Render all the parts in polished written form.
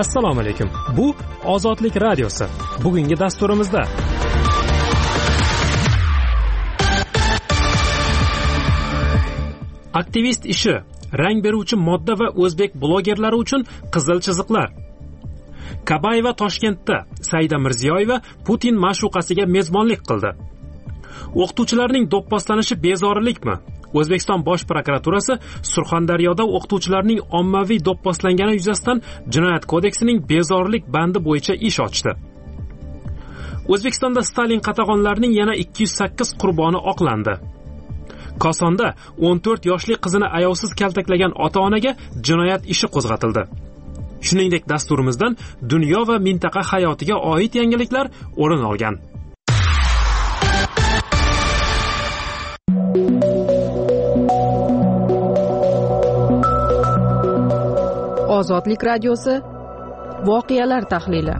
Assalomu alaykum. Bu Ozodlik radiosi. Bugungi dasturimizda aktivist ishi, rang beruvchi modda va o'zbek blogerlari uchun qizil chiziqlar. Kabayeva Toshkentda Saida Mirziyoyeva Putin ma'shuqasiga mezbonlik qildi. O'qituvchilarning do'pposlanishi bezorilikmi? O'zbekiston Bosh prokuraturasi Surxondaryoda o'qituvchilarning ommaviy do'pposlangani yuzasidan Jinoyat kodeksining bezorilik bandi bo'yicha ish ochdi. O'zbekistonda Stalin qatag'onlarining yana 208 qurboni oqlandi. Kosonda 14 yoshli qizini ayovsiz kaltaklagan ota-onaga jinoyat ishi qo'zg'atildi. Shuningdek, dasturimizdan dunyo va mintaqa hayotiga oid yangiliklar o'rin olgan. Ozodlik radiosi voqealar tahlili.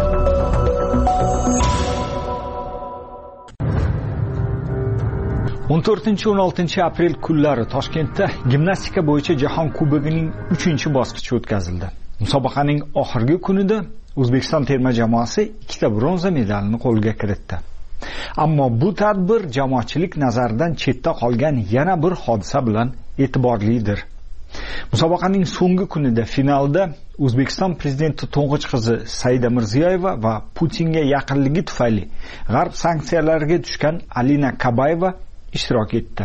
o'n 14-16 aprel kunlari Toshkentda gimnastika bo'yicha Jahon Kubogining 3-bosqichi o'tkazildi. Musobaqaning oxirgi kunida O'zbekiston terma jamoasi 2 bronza medalini qo'lga kiritdi. Ammo bu tadbir jamoatchilik nazaridan chetda qolgan yana bir hodisa bilan e'tiborlidir. Musobaqaning so'nggi kunida finalda O'zbekiston prezidenti to'ng'ich qizi Saida Mirziyoyeva va Putinga yaqinligi tufayli G'arb sanksiyalariga tushgan Alina Kabayeva ishtirok etdi.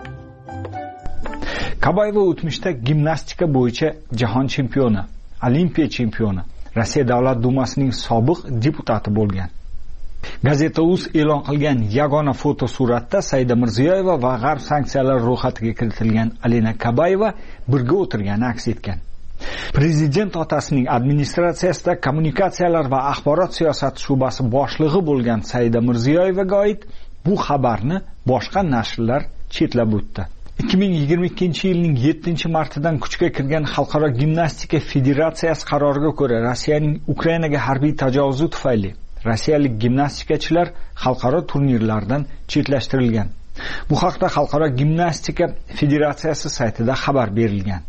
Kabayeva o'tmishda gimnastika bo'yicha jahon chempioni, Olimpiya chempioni, Rossiya Davlat dumasining sobiq deputati bo'lgan. Gazeta.uz e'lon qilgan yagona fotosuratda Saida Mirziyoyeva va G'arb sanksiyalari ro'yxatiga kiritilgan Alina Kabayeva birga o'tirgani aks etgan. Prezident otasining administratsiyasida kommunikatsiyalar va axborot siyosati shubasi boshlig'i bo'lgan Saida Mirziyoyevaga oid bu xabarni boshqa nashrlar chetlab o'tdi. 2022-yilning 7-martidan kuchga kirgan Xalqaro gimnastika federatsiyasi qaroriga ko'ra Rossiyaning Ukrainaga harbiy tajovuzi tufayli rossiyalik gimnastikachilar xalqaro turnirlardan chetlashtirilgan. Bu haqda Xalqaro gimnastika federatsiyasi saytida xabar berilgan.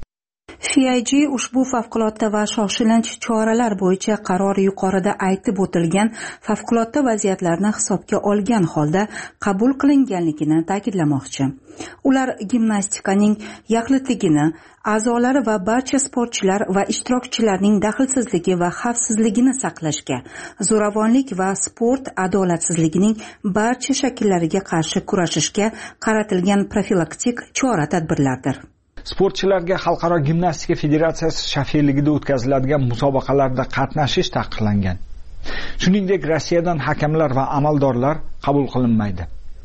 FIG ushbu favqulodda va shoshilinch choralar bo'yicha qaror yuqorida aytib o'tilgan favqulodda vaziyatlarni hisobga olgan holda qabul qilinganligini ta'kidlamoqchi. Ular gimnastikaning yaxlitligini, a'zolari va barcha sportchilar va ishtirokchilarning daxlsizligi va xavfsizligini saqlashga, zo'ravonlik va sport adolatsizligining barcha shakllariga qarshi kurashishga qaratilgan profilaktik chora-tadbirlardir. Sportchilarga Xalqaro gimnastika federatsiyasi shafeligida o'tkaziladigan musobaqalarda qatnashish taqiqlangan. Shuningdek, Rossiyadan hakamlar va amaldorlar qabul qilinmaydi.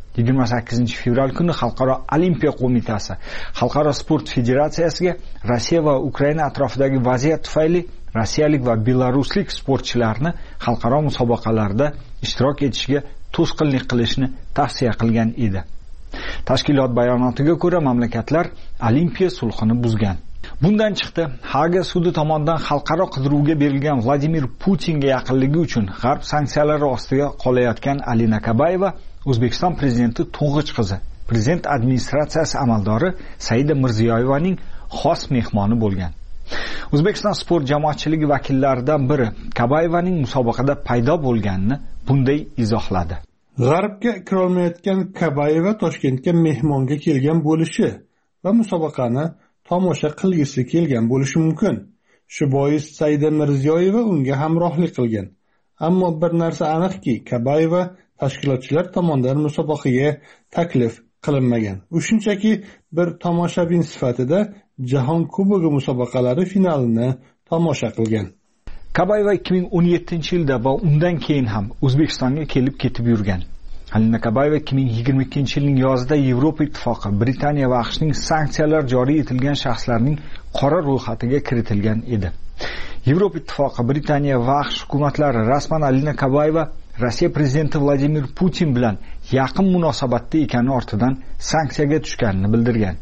28-fevral kuni Xalqaro olimpiya qo'mitasi Xalqaro sport federatsiyasiga Rossiya va Ukraina atrofidagi vaziyat tufayli rossiyalik va belaruslik sportchilarni xalqaro musobaqalarda ishtirok etishiga to'sqinlik qilishni tavsiya qilgan edi. Tashkilot bayonotiga ko'ra mamlakatlar olimpiya sulhini buzgan. Bundan chiqdi, Haga sudi tomonidan xalqaro qidiruvga berilgan Vladimir Putinga yaqinligi uchun G'arb sanksiyalari ostiga qolayotgan Alina Kabayeva O'zbekiston prezidenti to'ng'ich qizi, prezident administratsiyasi amaldori Saida Mirziyoyevaning xos mehmoni bo'lgan. O'zbekiston sport jamoatchiligi vakillaridan biri Kabayevaning musobaqada paydo bo'lganini bunday izohladi. G'arbga kirolmayotgan Kabayeva Toshkentga mehmonga kelgan bo'lishi va musobaqani tomosha qilgisi kelgan bo'lishi mumkin. Shu bois Saida Mirziyoyeva unga hamrohlik qilgan. Ammo bir narsa aniqki, Kabayeva tashkilotchilar tomonidan musobaqaga taklif qilinmagan. U shunchaki bir tomoshabin sifatida Jahon Kubogi musobaqalari finalini tomosha qilgan. Kabayeva 2017-yilda va undan keyin ham O'zbekistonga kelib ketib yurgan. Alina Kabayeva 2022-yilning yozida Yevropa Ittifoqi, Britaniya va AQShning sanksiyalar joriy etilgan shaxslarning qora ro'yxatiga kiritilgan edi. Yevropa Ittifoqi, Britaniya va AQSh hukumatlari rasman Alina Kabayeva Rossiya prezidenti Vladimir Putin bilan yaqin munosabatda ekani ortidan sanksiyaga tushganini bildirgan.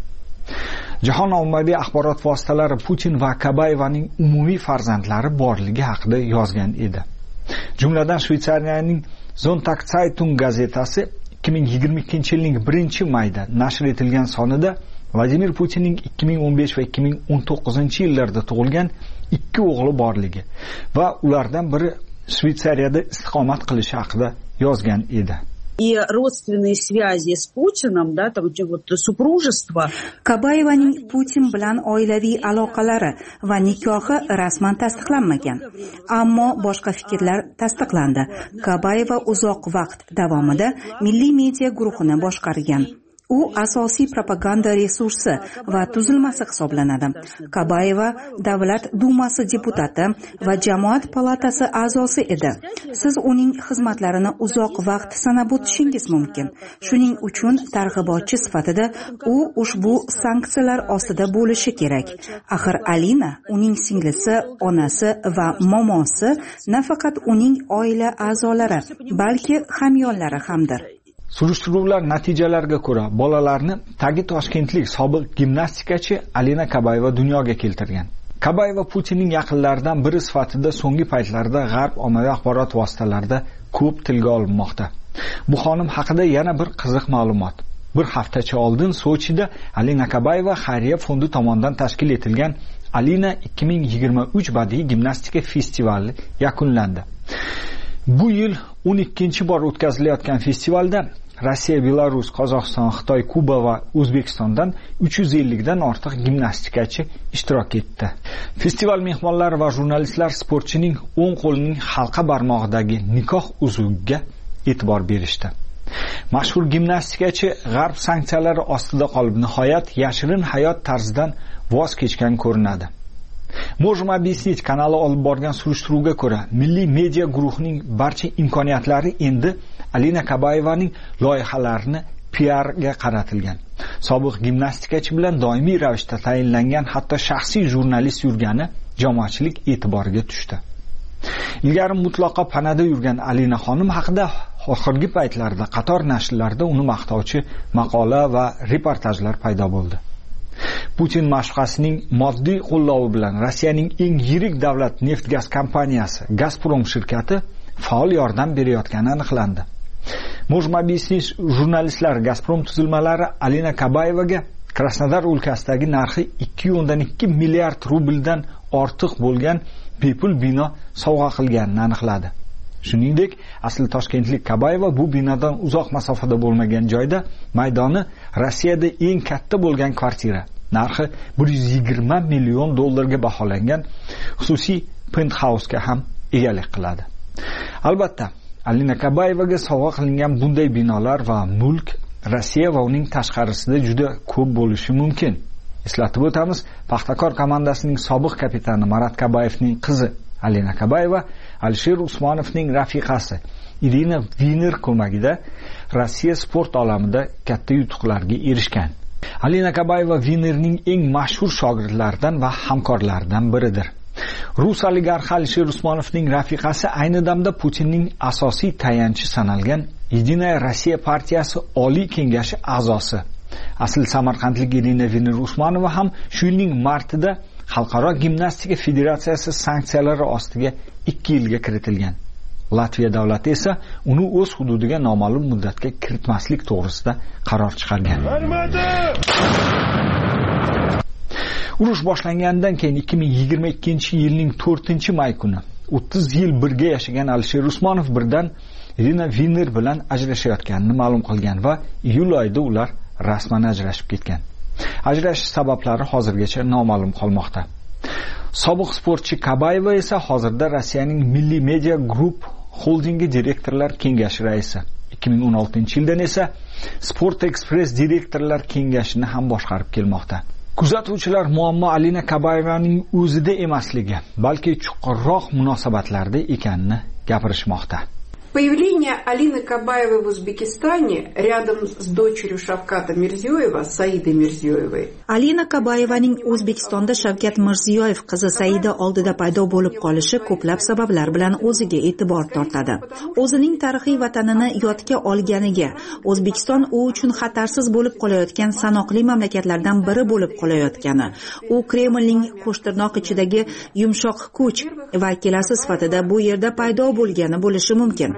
Jahon ommaviy axborot vositalari Putin va Kabayevaning umumiy farzandlari borligi haqida yozgan edi. Jumladan Shveysariyaning Sonntagszeitung gazetasi 2022-yilning 1-mayda nashr etilgan sonida Vladimir Putinning 2015 va 2019-yillarda tug'ilgan 2 o'g'li borligi va ulardan biri Shvetsariyada istiqomat qilishi haqida yozgan edi. И родственные связи с Путиным, да, там вот супружество. Kabayevaning Putin bilan oilaviy aloqalari va nikohi rasman tasdiqlanmagan. Ammo boshqa fikrlar tasdiqlandi. Kabayeva uzoq vaqt davomida milliy media guruhini boshqargan. U asosiy propaganda resursi va tuzilmasi hisoblanadi. Kabayeva Davlat dumasi deputati va Jamoat palatasi a'zosi edi. Siz uning xizmatlarini uzoq vaqt sanab o'tishingiz mumkin. Shuning uchun targ'ibotchi sifatida u ushbu sanksiyalar ostida bo'lishi kerak. Axir Alina, uning singlisi, onasi va momosi nafaqat uning oila a'zolari, balki hamyonlari hamdir. Surishtiruvlar natijalariga ko'ra, bolalarni tagi toshkentlik sobiq gimnastikachi Alina Kabayeva dunyoga keltirgan. Kabayeva Putinning yaqinlaridan biri sifatida so'nggi paytlarda G'arb ommaviy axborot vositalarida ko'p tilga olinmoqda. Bu xonim haqida yana bir qiziq ma'lumot. Bir haftacha oldin Sochida Alina Kabayeva xayriya fondi tomonidan tashkil etilgan Alina 2023 badiiy gimnastika festivali yakunlandi. Bu yil 12-bor o'tkazilayotgan festivalda Rossiya, Belarus, Qozog'iston, Xitoy, Kuba va O'zbekistondan 350 dan ortiq gimnastikachi ishtirok etdi. Festival mehmonlari va jurnalistlar sportchining o'ng qo'lining halqa barmog'idagi nikoh uzugiga e'tibor berishdi. Mashhur gimnastikachi G'arb sanksiyalari ostida qolib, nihoyat yashirin hayot tarzidan voz kechgan ko'rinadi. Можем объяснить kanali olib borgan surishtiruvga ko'ra, milliy media guruhining barcha imkoniyatlari endi Alina Kabayevaning loyihalarini PR-ga qaratilgan. Sobiq gimnastikachi bilan doimiy ravishda tayinlangan, hatto shaxsiy jurnalist yurgani jamoatchilik e'tiboriga tushdi. Ilgari mutlaqo panada yurgan Alina xonim haqida oxirgi paytlarda qator nashrlarda uni maqtovchi maqola va reportajlar paydo bo'ldi. Putin mashqasining moddiy qo'llovi bilan Rossiyaning eng yirik davlat neft-gaz kompaniyasi Gazprom shirkati faol yordam berayotgani aniqlandi. Можем объяснить jurnalistlar Gazprom tuzilmalari Alina Kabayevaga Krasnodar o'lkasidagi narxi 2.2 milliard rubldan ortiq bo'lgan bepul bino sovg'a qilganini aniqladi. Shuningdek, asl toshkentlik Kabayeva bu binodan uzoq masofada bo'lmagan joyda maydoni Rossiyada eng katta bo'lgan kvartira, narxi 120 million dollarga baholangan xususiy penthouse ga ham egalik qiladi. Albatta, Alina Kabayevaga sovg'a qilingan bunday binolar va mulk Rossiya va uning tashqarisida juda ko'p bo'lishi mumkin. Eslatib o'tamiz, Paxtakor komandasining sobiq kapitani Marat Kabayevning qizi Alina Kabayeva Alisher Usmonovning rafiqasi Irina Viner ko'magida Rossiya sport olamida katta yutuqlarga erishgan. Alina Kabayeva Vinerning eng mashhur shogirdlaridan va hamkorlaridan biridir. Rus oligarxi Alisher Usmonovning rafiqasi ayni damda Putinning asosiy tayanchi sanalgan Единая Rossiya partiyasi Oliy kengashi a'zosi. Asl samarqandlik Irina Viner Usmonova ham shu yilning martida Xalqaro gimnastika federatsiyasi sanksiyalari ostiga 2 yilga kiritilgan. Latviya davlati esa uni o'z hududiga noma'lum muddatga kiritmaslik to'g'risida qaror chiqargan. Urush boshlangandan keyin 2022-yilning 4-may kuni 30 yil birga yashagan Alisher Usmonov birdan Irina Viner bilan ajrashayotganini ma'lum qilgan va iyul oyida ular rasman ajrashib ketgan. Ajrashish sabablari hozirgacha noma'lum qolmoqda. Sobiq sportchi Kabayeva esa hozirda Rossiyaning Milliy Media Group holdingi direktorlar kengashi raisi. 2016-yildan esa Sport Express direktorlar kengashini ham boshqarib kelmoqda. Kuzatuvchilar muammo Alina Kabayevaning o'zida emasligi, balki chuqurroq munosabatlarda ekanini gapirishmoqda. Появление Алины Кабаевой в Узбекистане рядом с дочерью Шавката Мирзиёева, Saida Mirziyoyevой. Alina Kabayevaning O'zbekistonda Shavkat Mirziyoyev qizi Saida oldida paydo bo'lib qolishi ko'plab sabablar bilan o'ziga e'tibor tortadi. O'zining tarixiy vatanini yodga olganiga, O'zbekiston u uchun xatarsiz bo'lib qolayotgan sanoqli mamlakatlardan biri bo'lib qolayotgani, u Kremlning qo'shtirnoq ichidagi yumshoq kuch vakilasi sifatida bu yerda paydo bo'lgani bo'lishi mumkin.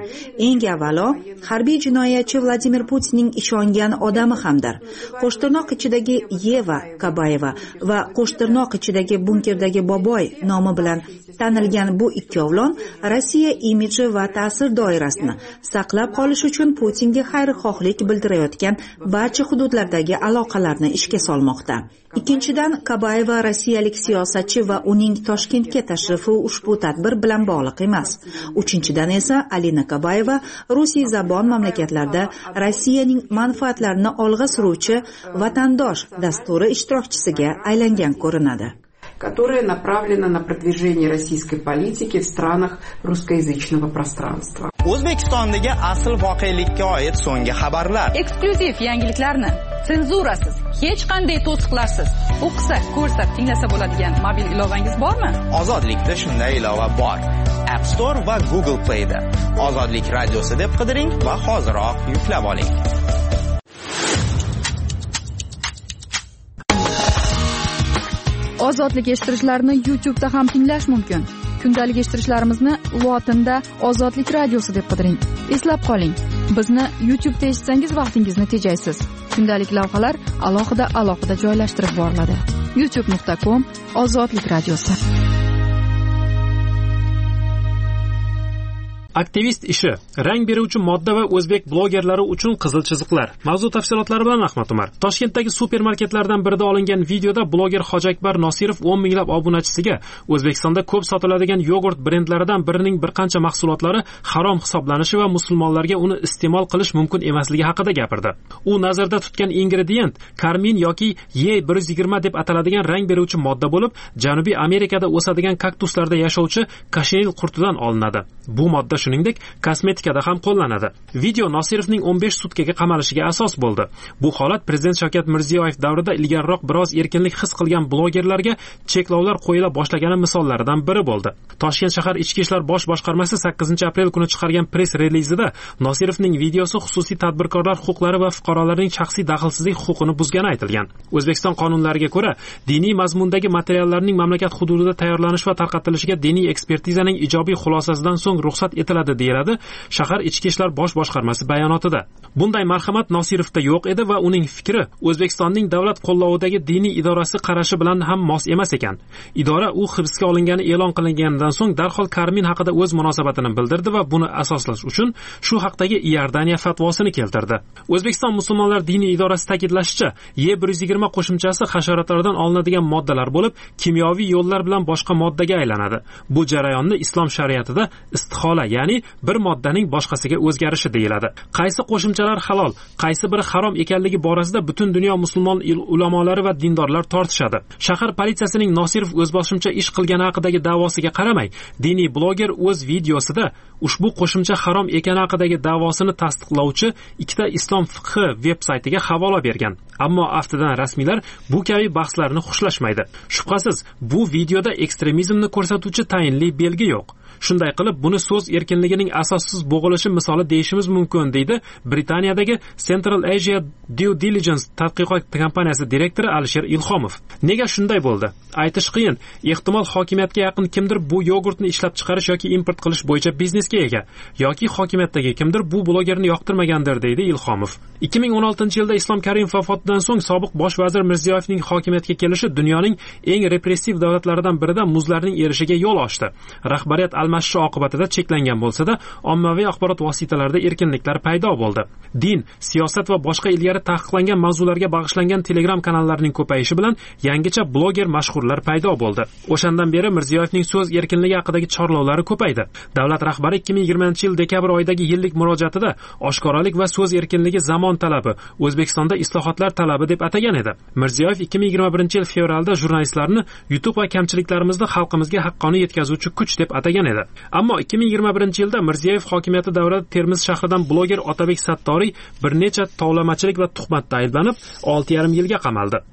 Eng avvalo, harbiy jinoyatchi Vladimir Putinning ishongan odami hamdir. Qo'shtirnoq ichidagi Yeva Kabayeva va qo'shtirnoq ichidagi bunkerdagi Boboy nomi bilan tanilgan bu ikkovlon Rossiya imidji va ta'sir doirasini saqlab qolish uchun Putinga xayrixohlik bildirayotgan barcha hududlardagi aloqalarni ishga solmoqda. Ikkinchidan, Kabayeva rossiyalik siyosatchi va uning Toshkentga tashrifi ushbu tadbir bilan bog'liq emas. Uchinchidan esa Alina Kabayeva Rusiya zabon mamlakatlarda Rossiyaning manfaatlarini olg'a suruvchi vatandosh dasturi ishtirokchisiga aylangan ko'rinadi. Которая направлена на продвижение российской политики в странах русскоязычного пространства. O'zbekistondagi asl voqelikka oid so'nggi xabarlar. Eksklyuziv yangiliklarni senzurasiz, hech qanday to'siqlarsiz o'qisa, ko'rsa, tinglasa bo'ladigan mobil ilovangiz bormi? Ozodlikda shunday ilova bor. App Store va Google Play da. Ozodlik radiosi deb qidiring va hoziroq yuklab oling. Ozodlik eshittirishlarni YouTube'da ham tinglash mumkin. Kundalik eshittirishlarimizni lotinda Ozodlik radiosi deb qidiring. Eslab qoling, bizni YouTube'da eshitsangiz vaqtingizni tejaysiz. Kundalik lavhalar alohida joylashtirib boriladi. youtube.com/Ozodlik radiosi. Aktivist ishi, rang beruvchi modda va o'zbek blogerlari uchun qizil chiziqlar. Mavzu tafsilotlari bilan Ahmad Umar. Toshkentdagi supermarketlardan birida olingan videoda bloger Hojakbar Nosirov 10 minglab obunachisiga O'zbekistonda ko'p sotiladigan yogurt brendlaridan birining bir qancha mahsulotlari harom hisoblanishi va musulmonlarga uni iste'mol qilish mumkin emasligi haqida gapirdi. U nazarda tutgan ingredient karmin yoki E120 deb ataladigan rang beruvchi modda bo'lib, Janubiy Amerikada o'sadigan kaktuslarda yashovchi kashenil qurtidan olinadi. Bu modda shuningdek kosmetikada ham qo'llanadi. Video Nosirovning 15 sutkaga qamalishiga asos bo'ldi. Bu holat prezident Shavkat Mirziyoyev davrida ilgariroq biroz erkinlik his qilgan blogerlarga cheklovlar qo'yila boshlagani misollaridan biri bo'ldi. Toshkent shahar ichki ishlar bosh boshqarmasi 8-aprel kuni chiqargan press relizida Nosirovning videosi xususiy tadbirkorlar huquqlari va fuqarolarning shaxsiy daxlsizlik huquqini buzgani aytilgan. O'zbekiston qonunlariga ko'ra, diniy mazmundagi materiallarning mamlakat hududida tayyorlanish va tarqatilishiga diniy ekspertizaning ijobiy xulosasidan so'ng ruxsat etiladi deyiladi shahar ichki ishlar bosh boshqarmasi bayonotida. Bunday marhamat Nosirovda yo'q edi va uning fikri O'zbekistonning davlat qo'llovidagi diniy idorasi qarashi bilan ham mos emas ekan. Idora u hibsga olingani e'lon qilinganidan so'ng darhol Karmin haqida o'z munosabatini bildirdi va buni asoslash uchun shu haqdagi Iordaniya fatvosini keltirdi. O'zbekiston musulmonlar diniy idorasi ta'kidlashicha, E120 qo'shimchasi hasharotlardan olinadigan moddalar bo'lib, kimyoviy yo'llar bilan boshqa moddaga aylanadi. Bu jarayonni islom shariatida istihola, ya'ni bir moddaning boshqasiga o'zgarishi deyiladi. Qaysi qo'shimchalar halol, qaysi biri harom ekanligi borasida butun dunyo musulmon ulamolari va dindorlar tortishadi. Shahar politsiyasining Nosirov o'zboshimcha ish qilgani haqidagi da'vosiga qaramay, diniy bloger o'z videosida ushbu qo'shimcha harom ekani haqidagi da'vosini tasdiqlovchi ikkita islom fiqhi veb-saytiga havola bergan. Ammo aftidan rasmiylar bu kabi bahslarni xushlashmaydi. Shubhasiz, bu videoda ekstremizmni ko'rsatuvchi tayinli belgi yo'q. Shunday qilib, buni so'z erkinligining asossiz bo'g'ilishi misoli deyishimiz mumkin, deydi Britaniyadagi Central Asia Due Diligence tadqiqot kompaniyasi direktori Alisher Ilhomov. Nega shunday bo'ldi? Aytish qiyin. Ehtimol hokimiyatga yaqin kimdir bu yogurtni ishlab chiqarish yoki import qilish bo'yicha biznesga ega, yoki hokimiyatdagi kimdir bu blogerni yoqtirmagandir, deydi Ilhomov. 2016-yilda Islom Karimov vafotidan so'ng sobiq bosh vazir Mirziyoyevning hokimiyatga kelishi dunyoning eng repressiv davlatlaridan birida muzlarning erishiga yo'l ochdi. Rahbariyat almashishi oqibatida cheklangan bo'lsa-da, ommaviy axborot vositalarida erkinliklar paydo bo'ldi. Din, siyosat va boshqa ilgari taqiqlangan mavzularga bag'ishlangan Telegram kanallarining ko'payishi bilan yangicha bloger mashhurlar paydo bo'ldi. O'shandan beri Mirziyoyevning so'z erkinligi haqidagi chorlovlari ko'paydi. Davlat rahbari 2020-yil dekabr oyidagi yillik murojaatida oshkoralik va so'z erkinligi zamon talabi, O'zbekistonda islohotlar talabi deb atagan edi. Mirziyoyev 2021-yil fevralda jurnalistlarni yutuq va kamchiliklarimizni xalqimizga haqqoniy yetkazuvchi kuch deb atagan edi. Ammo 2021-yilda Mirziyoyev hokimiyati davrida Termiz shahridan bloger Otabek Sattoriy bir necha tovlamachilik va tuhmatda ayblanib 6,5 yilga qamaldi.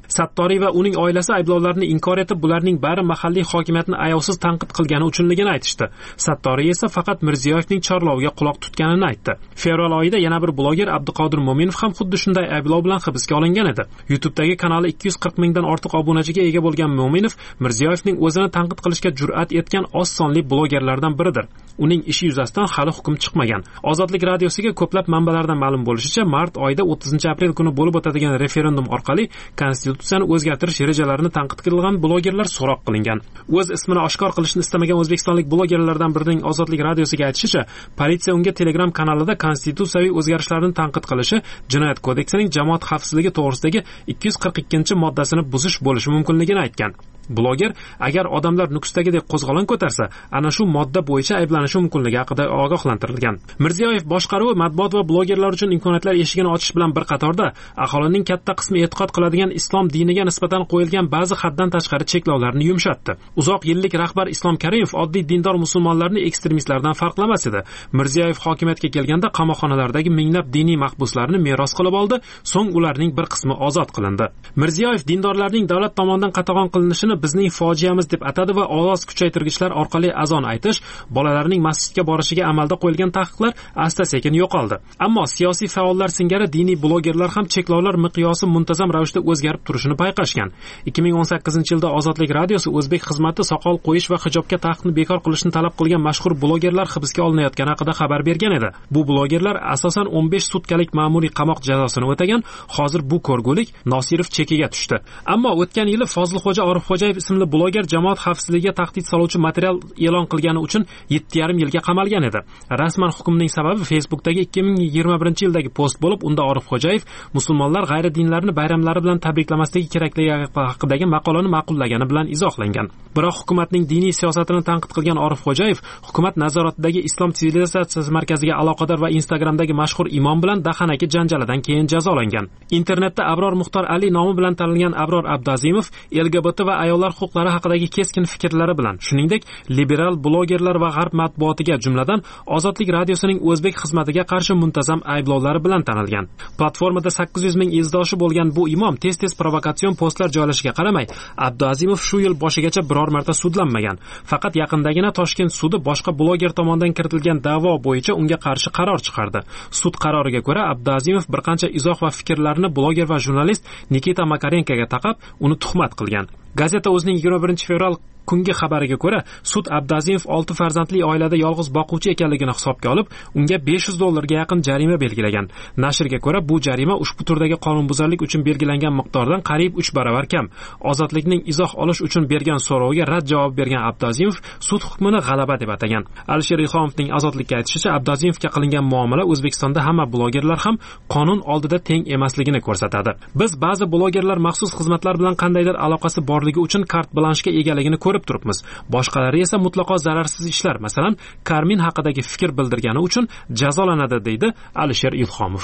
Sattoriy va uning oilasi ayblovlarni inkor etib, bularning bari mahalliy hokimiyatni ayovsiz tanqid qilgani uchunligini aytishdi. Sattoriy esa faqat Mirziyoyevning chorloviga quloq tutganini aytdi. Fevral oyida yana bir bloger Abduqodir Mo'minov ham xuddi shunday ayblov bilan hibsga olingan edi. YouTube'dagi kanali 240 mingdan ortiq obunachiga ega bo'lgan Mo'minov Mirziyoyevning o'zini tanqid qilishga jur'at etgan oz sonli blogerlardan biridir. Uning ishi yuzasidan hali hukm chiqmagan. Ozodlik radiosiga ko'plab manbalardan ma'lum bo'lishicha, mart oyida 30-aprel kuni bo'lib o'tadigan referendum orqali konstitutsiyani o'zgartirish rejalarini tanqid qilgan blogerlar so'roq qilingan. O'z ismini oshkor qilishni istamagan o'zbekistonlik blogerlardan birining Ozodlik radiosiga aytishicha, politsiya unga Telegram kanalida konstitutsiyaviy o'zgarishlarni tanqid qilishi Jinoyat kodeksining jamoat xavfsizligi to'g'risidagi 242-moddasini buzish bo'lishi mumkinligini aytgan. Bloger agar odamlar Nukusdagidek qo'zg'olon ko'tarsa, ana shu modda bo'yicha ayblanishi mumkinligi haqida ogohlantirilgan. Mirziyoyev boshqaruvi matbuot va blogerlar uchun imkoniyatlar eshigini ochish bilan bir qatorda aholining katta qismi e'tiqod qiladigan islom diniga nisbatan qo'yilgan ba'zi haddan tashqari cheklovlarni yumshatdi. Uzoq yillik rahbar Islom Karimov oddiy dindor musulmonlarni ekstremistlardan farqlamas edi. Mirziyoyev hokimiyatga kelganda qamoqxonalardagi minglab diniy mahbuslarni meros qilib oldi, so'ng ularning bir qismi ozod qilindi. Mirziyoyev dindorlarning davlat tomonidan qatag'on qilinishini bizning fojiamiz deb atadi va ovoz kuchaytirgichlar orqali azon aytish, bolalarning masjidga borishiga amalda qo'yilgan taqiqlar asta-sekin yo'qoldi. Ammo siyosiy faollar singari diniy blogerlar ham cheklovlar miqyosi muntazam ravishda o'zgarib turishini payqashgan. 2018-yilda Ozodlik radiosi o'zbek xizmati soqol qo'yish va hijobga taqiqni bekor qilishni talab qilgan mashhur blogerlar hibsga olinayotgani haqida xabar bergan edi. Bu blogerlar asosan 15 sutkalik ma'muriy qamoq jazosini o'tagan. Hozir bu ko'rgulik Nosirov chekiga tushdi. Ammo o'tgan yili Fozilxo'ja Orifxo'jayev ismli bloger jamoat xavfsizligiga tahdid soluvchi material e'lon qilgani uchun 7,5 yilga qamalgan edi. Rasman hukmning sababi Facebook'dagi 2021-yildagi post bo'lib, unda Orifxo'jayev musulmonlar g'ayri dinlarni bayramlari bilan tabriklamasligi kerakligi haqidagi maqolani ma'qullagani bilan izohlangan. Biroq hukumatning diniy siyosatini tanqid qilgan Orifxo'jayev hukumat nazoratidagi Islom sivilizatsiyasi markaziga aloqador va Instagramdagi mashhur imom bilan dahanaki janjalidan keyin jazolangan. Internetda Abror Muxtor Ali nomi bilan tanilgan Abror Abdazimov LGBT va ayollar huquqlari haqidagi keskin fikrlari bilan, shuningdek, liberal blogerlar va g'arb matbuotiga, jumladan Ozodlik radiosining o'zbek xizmatiga qarshi muntazam ayblovlari bilan tanilgan. Platformada 800 ming izdoshi bo'lgan bu imom tez-tez provokatsion postlar joylashiga qaramay, Abduazimov shu yil boshigacha biror marta sudlanmagan. Faqat yaqindagina Toshkent sudi boshqa bloger tomonidan kiritilgan da'vo bo'yicha unga qarshi qaror chiqardi. Sud qaroriga ko'ra, Abduazimov bir qancha izoh va fikrlarini bloger va jurnalist Nikita Makarenkoga taqab, uni tuhmat qilgan. Gazeta o'zining 21-fevral kungi xabariga ko'ra, sud Abdazimov 6 farzandli oilada yolg'iz boquvchi ekanligini hisobga olib, unga $500 ga yaqin jarima belgilagan. Nashrga ko'ra, bu jarima ushbu turdagi qonunbuzarlik uchun belgilangan miqdordan qariyb 3 barobar kam. Ozodlikning izoh olish uchun bergan so'roviga rad javob bergan Abdazimov sud hukmini g'alaba deb atagan. Alisher Ilhomovning Ozodlikka aytishicha, Abdazimovga qilingan muomala O'zbekistonda hamma blogerlar ham qonun oldida teng emasligini ko'rsatadi. Biz ba'zi blogerlar maxsus xizmatlar bilan qandaydir aloqasi borligi uchun kart blanshga egaligini ko'rib turibmiz. Boshqalari esa mutlaqo zararsiz ishlar, masalan, Karmin haqidagi fikr bildirgani uchun jazolanadi, deydi Alisher Ilhomov.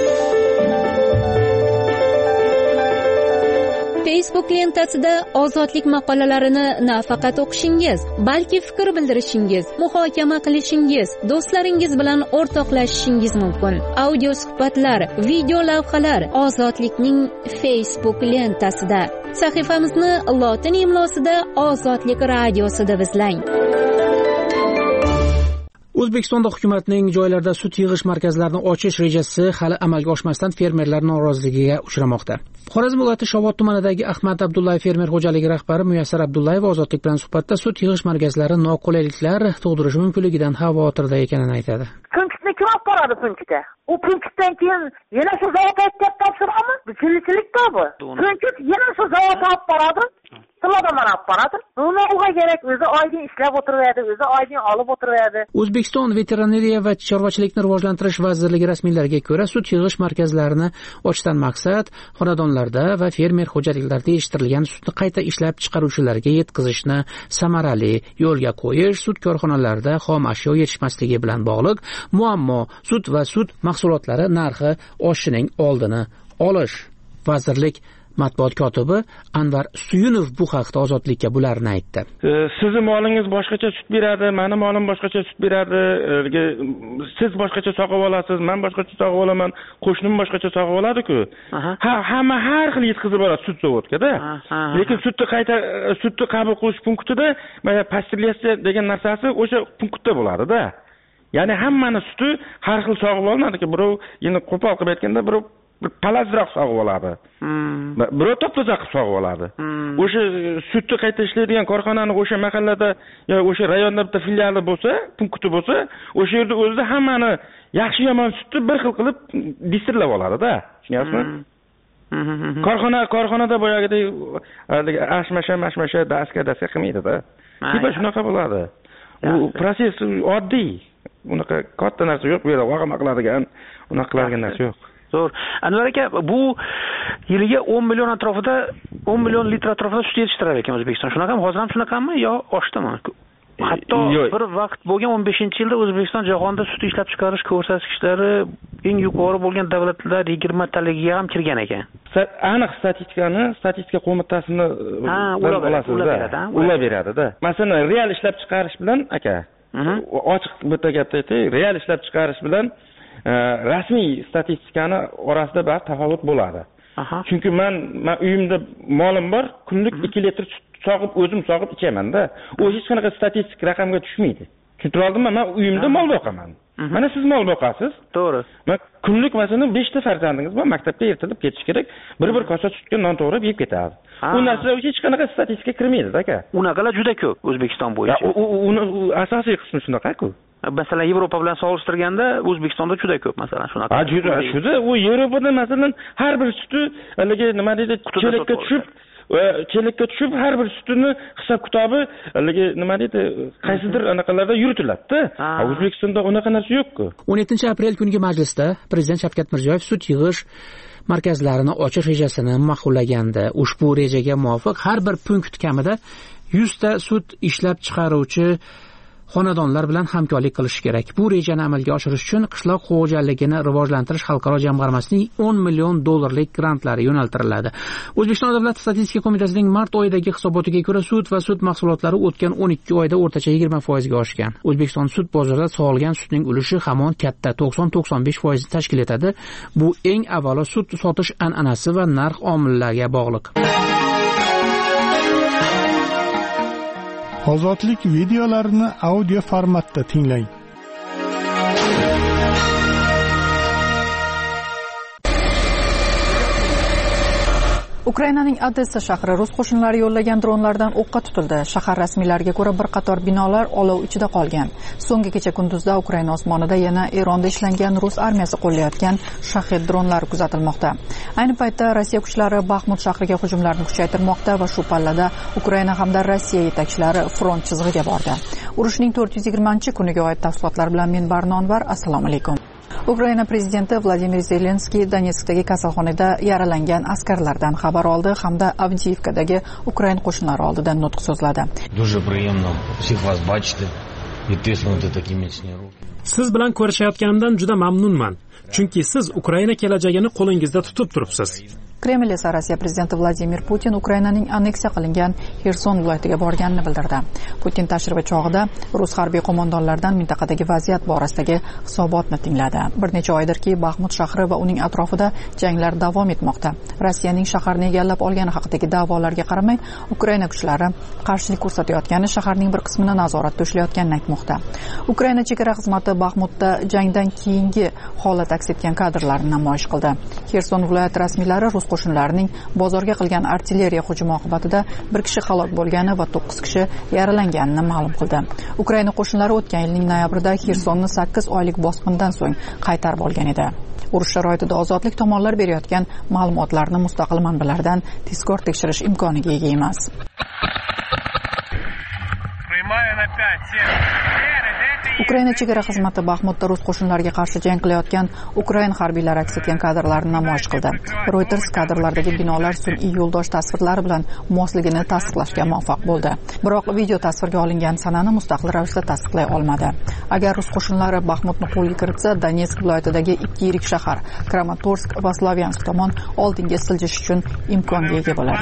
Facebook lentasida ozodlik maqolalarini nafaqat o'qishingiz, balki fikr bildirishingiz, muhokama qilishingiz, do'stlaringiz bilan o'rtoqlashishingiz mumkin. Audio suhbatlar, video lavhalar Ozodlikning Facebook lentasida. Sahifamizni lotin imlosida Ozodlik radiosida izlang. O'zbekistonda hukumatning joylarda sut yig'ish markazlarini ochish rejasi hali amalga oshmasdan fermerlar noroziligiga uchramoqda. Xorazm viloyati Shovot tumanidagi Ahmad Abdullayev fermer xo'jaligi rahbari Muyassar Abdullayev Ozodlik bilan suhbatda sut yig'ish markazlari noqulayliklar tug'dirishi mumkinligidan xavotirda ekanini aytadi. Punktni kim olib boradi punktga? U punktdan keyin yana shu zavodga topshiramiz. Bu chilik bu. Punkt yana shu zavodga olib boradi. Tilada mana olib boradi. Uni uga kerak, o'zi oydin ishlab o'tiradi, o'zi oydin olib o'tiradi. O'zbekiston veterinariya va chorvachilikni rivojlantirish vazirligi rasmiylariga ko'ra, sut yig'ish markazlarini ochishdan maqsad xonadonlarda va fermer xo'jaliklarida yetishtirilgan sutni qayta ishlab chiqaruvchilarga yetkazishni samarali yo'lga qo'yish, sut korxonalarida xom ashyo yetishmasligi bilan bog'liq muammo, sut va sut mahsulotlari narxi oshishining oldini olish. Vazirlik Matbuot kotibi Anvar Suyunov bu haqda Ozodlikka bularni aytdi. Sizni molingiz boshqacha sut beradi, meni molim boshqacha sut beradi, siz boshqacha sog'ib olasiz, men boshqacha sog'ib olaman, qo'shnim boshqacha sog'ib oladi-ku. Hamma har xil yetkazib boradi sut zavodga-da. Lekin sutni qabul qilish punktida mana pastilyatsiya degan narsasi o'sha punktda bo'ladi-da. Ya'ni hammani suti har xil sog'ib olinadi-ki, birov endi qo'pol qilib aytganda birov palazroq sog'ib oladi. Birov top-toza qilib sog'ib oladi. O'sha sutni qayta ishlaydigan korxonani o'sha mahallada yoki o'sha rayonda bitta filiali bo'lsa, punkti bo'lsa, o'sha yerda o'zida hammani yaxshi yomon sutni bir xil qilib distrillab oladi-da. Tushunyapsizmi? Korxonada boyagidek ashmasha, daska qilmaydi-da. Tipa shunaqa bo'ladi. U proses oddiy. Unaqa katta narsa yo'q, bu yerda vaqama qiladigan, unaqa qiladigan narsa yo'q. Zo'r. Anvar aka, bu yiliga 10 million atrofida, 10 million litr atrofida sut yetishtirar ekan O'zbekiston. Shunaqami? Hozir ham shunaqami yo oshdimi? Hatto bir vaqt bo'lgan 15-yilda O'zbekiston jahonda sut ishlab chiqarish ko'rsatkichlari eng yuqori bo'lgan davlatlar 20 taligiga ham kirgan ekan. Aniq statistika qo'mitasini ular beradi-da. Masalan, real ishlab chiqarish bilan aka, ochiq bitta gapni aytay, real ishlab chiqarish bilan rasmiy statistikani orasida bir tafovut bo'ladi. Chunki men uyimda molim bor, kunlik 2 litr sut o'zim sog'ib ichaman-da. U hech qanaqa statistik raqamga tushmaydi. Tushuntirib oldimmi? Men uyimda mol boqaman. Mana siz mol boqasiz. To'g'ri. Men kunlik masalan 5 ta farzandingiz bor, maktabga ertalab ketish kerak. Bir kosa sutga non to'g'rab yeb ketadi. U narsa hech qanaqa statistikaga kirmaydi-da aka. Unaqalar juda ko'p O'zbekiston bo'yicha. U asosiy qismi shunaqa-ku. Masalan, Yevropa bilan solishtirganda O'zbekistonda juda ko'p masalan shunaqa. Juda. U Yevropada masalan har bir suti haligi nima deydi, chelakka tushib har bir sutini hisob kitobi haligi nima deydi, qaysidir anaqalarda yuritiladi-da. O'zbekistonda unaqa narsa yo'q-ku. 17-aprel kungi majlisda Prezident Shavkat Mirziyoyev sut yig'ish markazlarini ochish rejasini ma'qullaganda, ushbu rejaga muvofiq har bir punkt kamida 100 ta sut ishlab chiqaruvchi xonadonlar bilan hamkorlik qilish kerak. Bu rejani amalga oshirish uchun qishloq xo'jaligini rivojlantirish xalqaro jamg'armasining 10 million dollarlik grantlari yo'naltiriladi. O'zbekiston Davlat statistika qo'mitasining mart oyidagi hisobotiga ko'ra sut va sut mahsulotlari o'tgan 12 oyda o'rtacha 20% ga oshgan. O'zbekiston sut bozorida sog'ilgan sutning ulushi hamon katta 90-95% tashkil etadi. Bu eng avvalo sut sotish an'anasi va narx omillariga bog'liq. Ozodlik videolarini audio formatda tinglang. Ukrainaning Odessa shahri rus qo'shinlari yo'llagan dronlardan o'qqa tutildi. Shahar rasmiylariga ko'ra bir qator binolar olov ichida qolgan. So'nggi kecha kunduzda Ukraina osmonida yana Eronda ishlangan rus armiyasi qo'llayotgan shahid dronlar kuzatilmoqda. Ayni paytda Rossiya kuchlari Baxmut shahriga hujumlarni kuchaytirmoqda va shu pallada Ukraina hamda Rossiya yetakchilari front chizig'iga bordi. Urushning 420-kuniga oid tafsilotlar bilan men Barno Anvar. Assalomu alaykum. Ukraina prezidenti Vladimir Zelenskiy Donetskdagi kasalxonada yaralangan askarlardan xabar oldi hamda Avdiivkadagi Ukraina qo'shinlari oldida nutq so'zladi. Siz bilan ko'rishayotganimdan juda mamnunman, chunki siz Ukraina kelajagini qo'lingizda tutib turibsiz. Kreml esa Rossiya prezidenti Vladimir Putin Ukrainaning anneksiya qilingan Xerson viloyatiga borganini bildirdi. Putin tashrifi chog'ida rus harbiy qo'mondonlaridan mintaqadagi vaziyat borasidagi hisobotni tingladi. Bir necha oydirki, Baxmut shahri va uning atrofida janglar davom etmoqda. Rossiyaning shaharni egallab olgani haqidagi da'volarga qaramay, Ukraina kuchlari qarshilik ko'rsatayotgani shaharning bir qismini nazoratga ushlayotganini aytmoqda. Ukraina chegara xizmati Baxmutda jangdan keyingi holat aks etgan kadrlarni namoyish qildi. Xerson viloyati rasmiylari rus qo'shinlarining bozorga qilgan artilleriya hujumi oqibatida bir kishi halok bo'lgani va 9 kishi yaralanganini ma'lum qildi. Ukraina qo'shinlari o'tgan yilning noyabrida Xersonni 8 oylik bosqindan so'ng qaytarib olgan edi. Urush sharoitida ozodlik tomonlar berayotgan ma'lumotlarni mustaqil manbalardan tezkor tekshirish imkoniga ega emas. Ukraina chegara xizmati Baxmutda rus qo'shinlariga qarshi jang qilayotgan Ukraina harbiylari aks etgan kadrlarni namoyish qildi. Reuters kadrlardagi binolar sun'iy yo'ldosh tasvirlari bilan mosligini tasdiqlashga muvaffaq bo'ldi. Biroq video tasvirga olingan sanani mustaqil ravishda tasdiqlay olmadi. Agar rus qo'shinlari Baxmutni qo'lga kiritsa, Donetsk viloyatidagi ikki yirik shahar Kramatorsk va Slavyansk tomon oldinga siljish uchun imkonga ega bo'ladi.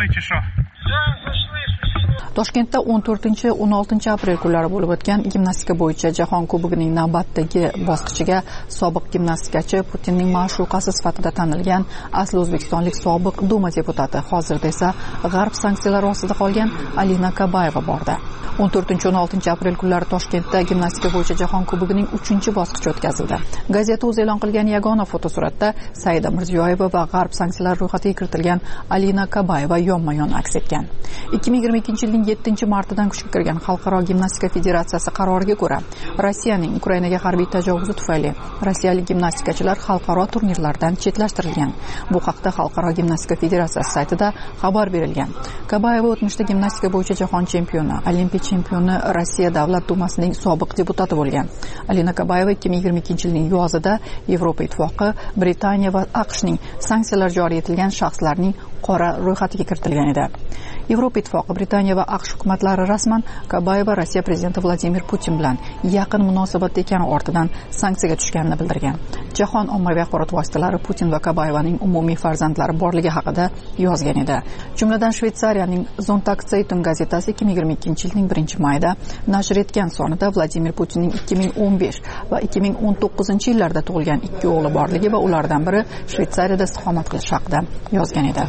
Toshkentda 14-16 aprel kunlari bo'lib o'tgan gimnastika bo'yicha Jahon Kubogining navbatdagi bosqichiga sobiq gimnastikachi Putinning ma'shuqasi sifatida tanilgan asli o'zbekistonlik sobiq Duma deputati, hozirda esa G'arb sanksiyalari ostida qolgan Alina Kabayeva bordi. 14-16 aprel kunlari Toshkentda gimnastika bo'yicha Jahon Kubogining 3-bosqichi o'tkazildi. Gazeta o'z e'lon qilgan yagona fotosuratda Saida Mirziyoyeva va G'arb sanksiyalari ro'yxatiga kiritilgan Alina Kabayeva yonma-yon aks etgan. 2022-yilning 7-martidan kuchga kirgan Xalqaro gimnastika federatsiyasi qaroriga ko'ra, Rossiyaning Ukrainaga harbiy tajovuzi tufayli rossiyalik gimnastikachilar xalqaro turnirlardan chetlashtirilgan. Bu haqda Xalqaro gimnastika federatsiyasi saytida xabar berilgan. Kabayeva o'tmishda gimnastika bo'yicha jahon chempioni, olimpiya chempioni, Rossiya Davlat dumasining sobiq deputati bo'lgan. Alina Kabayeva 2022-yilning yozida Yevropa Ittifoqi, Britaniya va AQShning sanksiyalar joriy etilgan shaxslarning qora ro'yxatiga kiritilgan edi. Yevropa Ittifoqi, Britaniya va AQSh hukumatlari rasman Kabayeva Rossiya prezidenti Vladimir Putin bilan yaqin munosabatda ekani ortidan sanksiyaga tushganini bildirgan. Jahon ommaviy axborot vositalari Putin va Kabayevaning umumiy farzandlari borligi haqida yozgan edi. Jumladan Shveysariyaning Sonntagszeitung gazetasi 2022-yilning 1-mayida nashr etgan sonida Vladimir Putinning 2015 va 2019-yillarda tug'ilgan 2 o'g'li borligi va ulardan biri Shveysariyada istiqomat qilish haqida yozgan edi.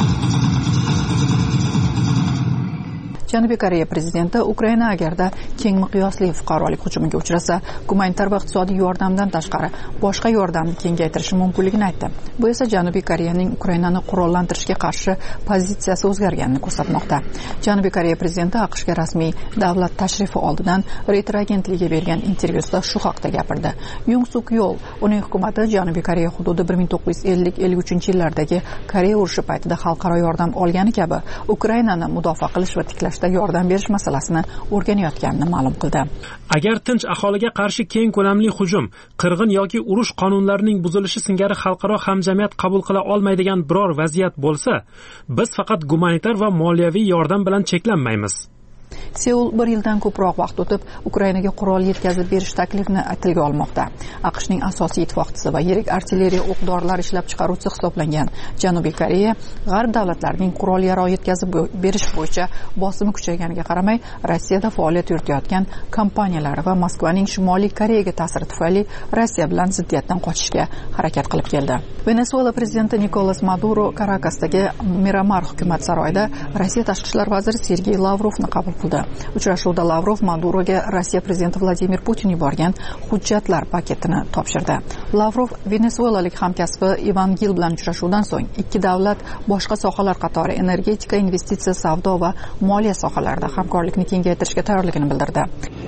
Janubiy Koreya prezidenti Ukraina agarda keng miqyosli fuqarolik hujumiga uchrasa, gumanitar va iqtisodiy yordamdan tashqari boshqa yordamni kengaytirishi mumkinligini aytdi. Bu esa Janubiy Koreyaning Ukrainani qurollantirishga qarshi pozitsiyasi o'zgarganini ko'rsatmoqda. Janubiy Koreya prezidenti AQShga rasmiy davlat tashrifi oldidan Reuters agentligiga bergan intervyusida shu haqda gapirdi. Yung Suk Yeol, uning hukumati Janubiy Koreya hududi 1950-53-yillardagi Koreya urushi paytida xalqaro yordam olgani kabi Ukrainani mudofaa qilish va tiklash yordam berish masalasini o'rganayotganini ma'lum qildi. Agar tinch aholiga qarshi keng ko'lamli hujum, qirg'in yoki urush qonunlarining buzilishi singari xalqaro hamjamiyat qabul qila olmaydigan biror vaziyat bo'lsa, biz faqat gumanitar va moliyaviy yordam bilan cheklanmaymiz. Seul 1 yildan ko'proq vaqt o'tib Ukrainaga qurol yetkazib berish taklifini tilga olmoqda. AQShning asosiy ittifoqchisi va yirik artilleriya o'q-dorilar ishlab chiqaruvchisi hisoblangan Janubiy Koreya G'arb davlatlarining qurol-yarog' yetkazib berish bo'yicha bosimi kuchayganiga qaramay, Rossiyada faoliyat yuritayotgan kompaniyalari va Moskvaning Shimoliy Koreyaga ta'siri tufayli Rossiya bilan ziddiyatdan qochishga harakat qilib keldi. Venesuela prezidenti Nikolas Maduro Karakasdagi Miramar hukumat saroyida Rossiya tashqi ishlar vaziri Sergey Lavrovni qabul qildi. Uchrashuvda Lavrov Maduroga Rossiya prezidenti Vladimir Putin yuborgan hujjatlar paketini topshirdi. Lavrov venesuelalik hamkasbi Ivan Gil bilan uchrashuvdan so'ng ikki davlat boshqa sohalar qatori energetika, investitsiya, savdo va moliya sohalarida hamkorlikni kengaytirishga tayyorligini bildirdi.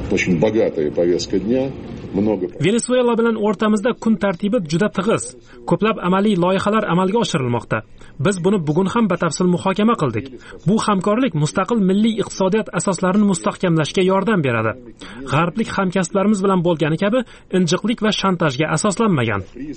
Venesuela bilan o'rtamizda kun tartibi juda tig'iz. Ko'plab amaliy loyihalar amalga oshirilmoqda. Biz buni bugun ham batafsil muhokama qildik. Bu hamkorlik mustaqil milliy iqtisodiyot asoslarini mustahkamlashga yordam beradi. G'arblik hamkasblarimiz bilan bo'lgani kabi injiqlik va shantajga asoslanmagan.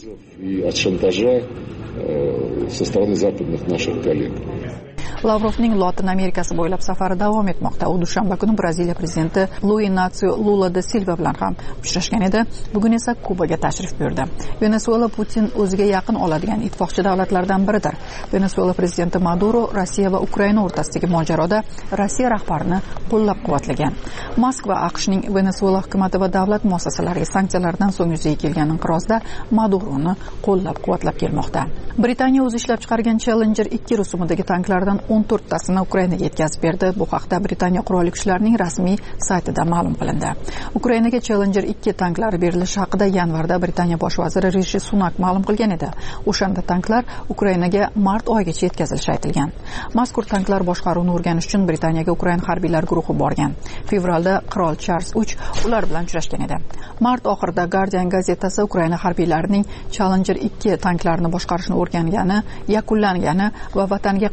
Lavrovning Lotin Amerikasi bo'ylab safari davom etmoqda. U dushanba kuni Braziliya prezidenti Luis Inacio Lula da Silva bilan ham uchrashgan edi. Bugun esa Kubaga tashrif buyurdi. Venesuela Putin o'ziga yaqin oladigan ittifoqchi davlatlardan biridir. Venesuela prezidenti Maduro Rossiya va Ukraina o'rtasidagi mojaroda Rossiya rahbarini qo'llab-quvvatlagan. Moskva AQShning Venesuela hukumati va davlat muassasalariga sanksiyalardan so'ng yuzaga kelgan inqirozda Maduroni qo'llab-quvvatlab kelmoqda. Britaniya o'zi ishlab chiqargan Challenger 2 rusumidagi tanklardan 14 tasini Ukrainaga yetkazib berdi. Bu haqda Britaniya qurolli kuchlarining rasmiy saytida ma'lum qilindi. Ukrainaga Challenger 2 tanklari berilishi haqida yanvarda Britaniya bosh vaziri Rishi Sunak ma'lum qilgan edi. O'shanda tanklar Ukrainaga mart oyigacha yetkazilishi aytilgan. Mazkur tanklar boshqaruvni o'rganish uchun Britaniyaga Ukraina harbiylar guruhi borgan. Fevralda qirol Charles 3 ular bilan uchrashgan edi. Mart oxirida Guardian gazetasi Ukraina harbiylarining Challenger 2 tanklarini boshqarishni o'rgangani, yakunlangani va vataniga qaytgan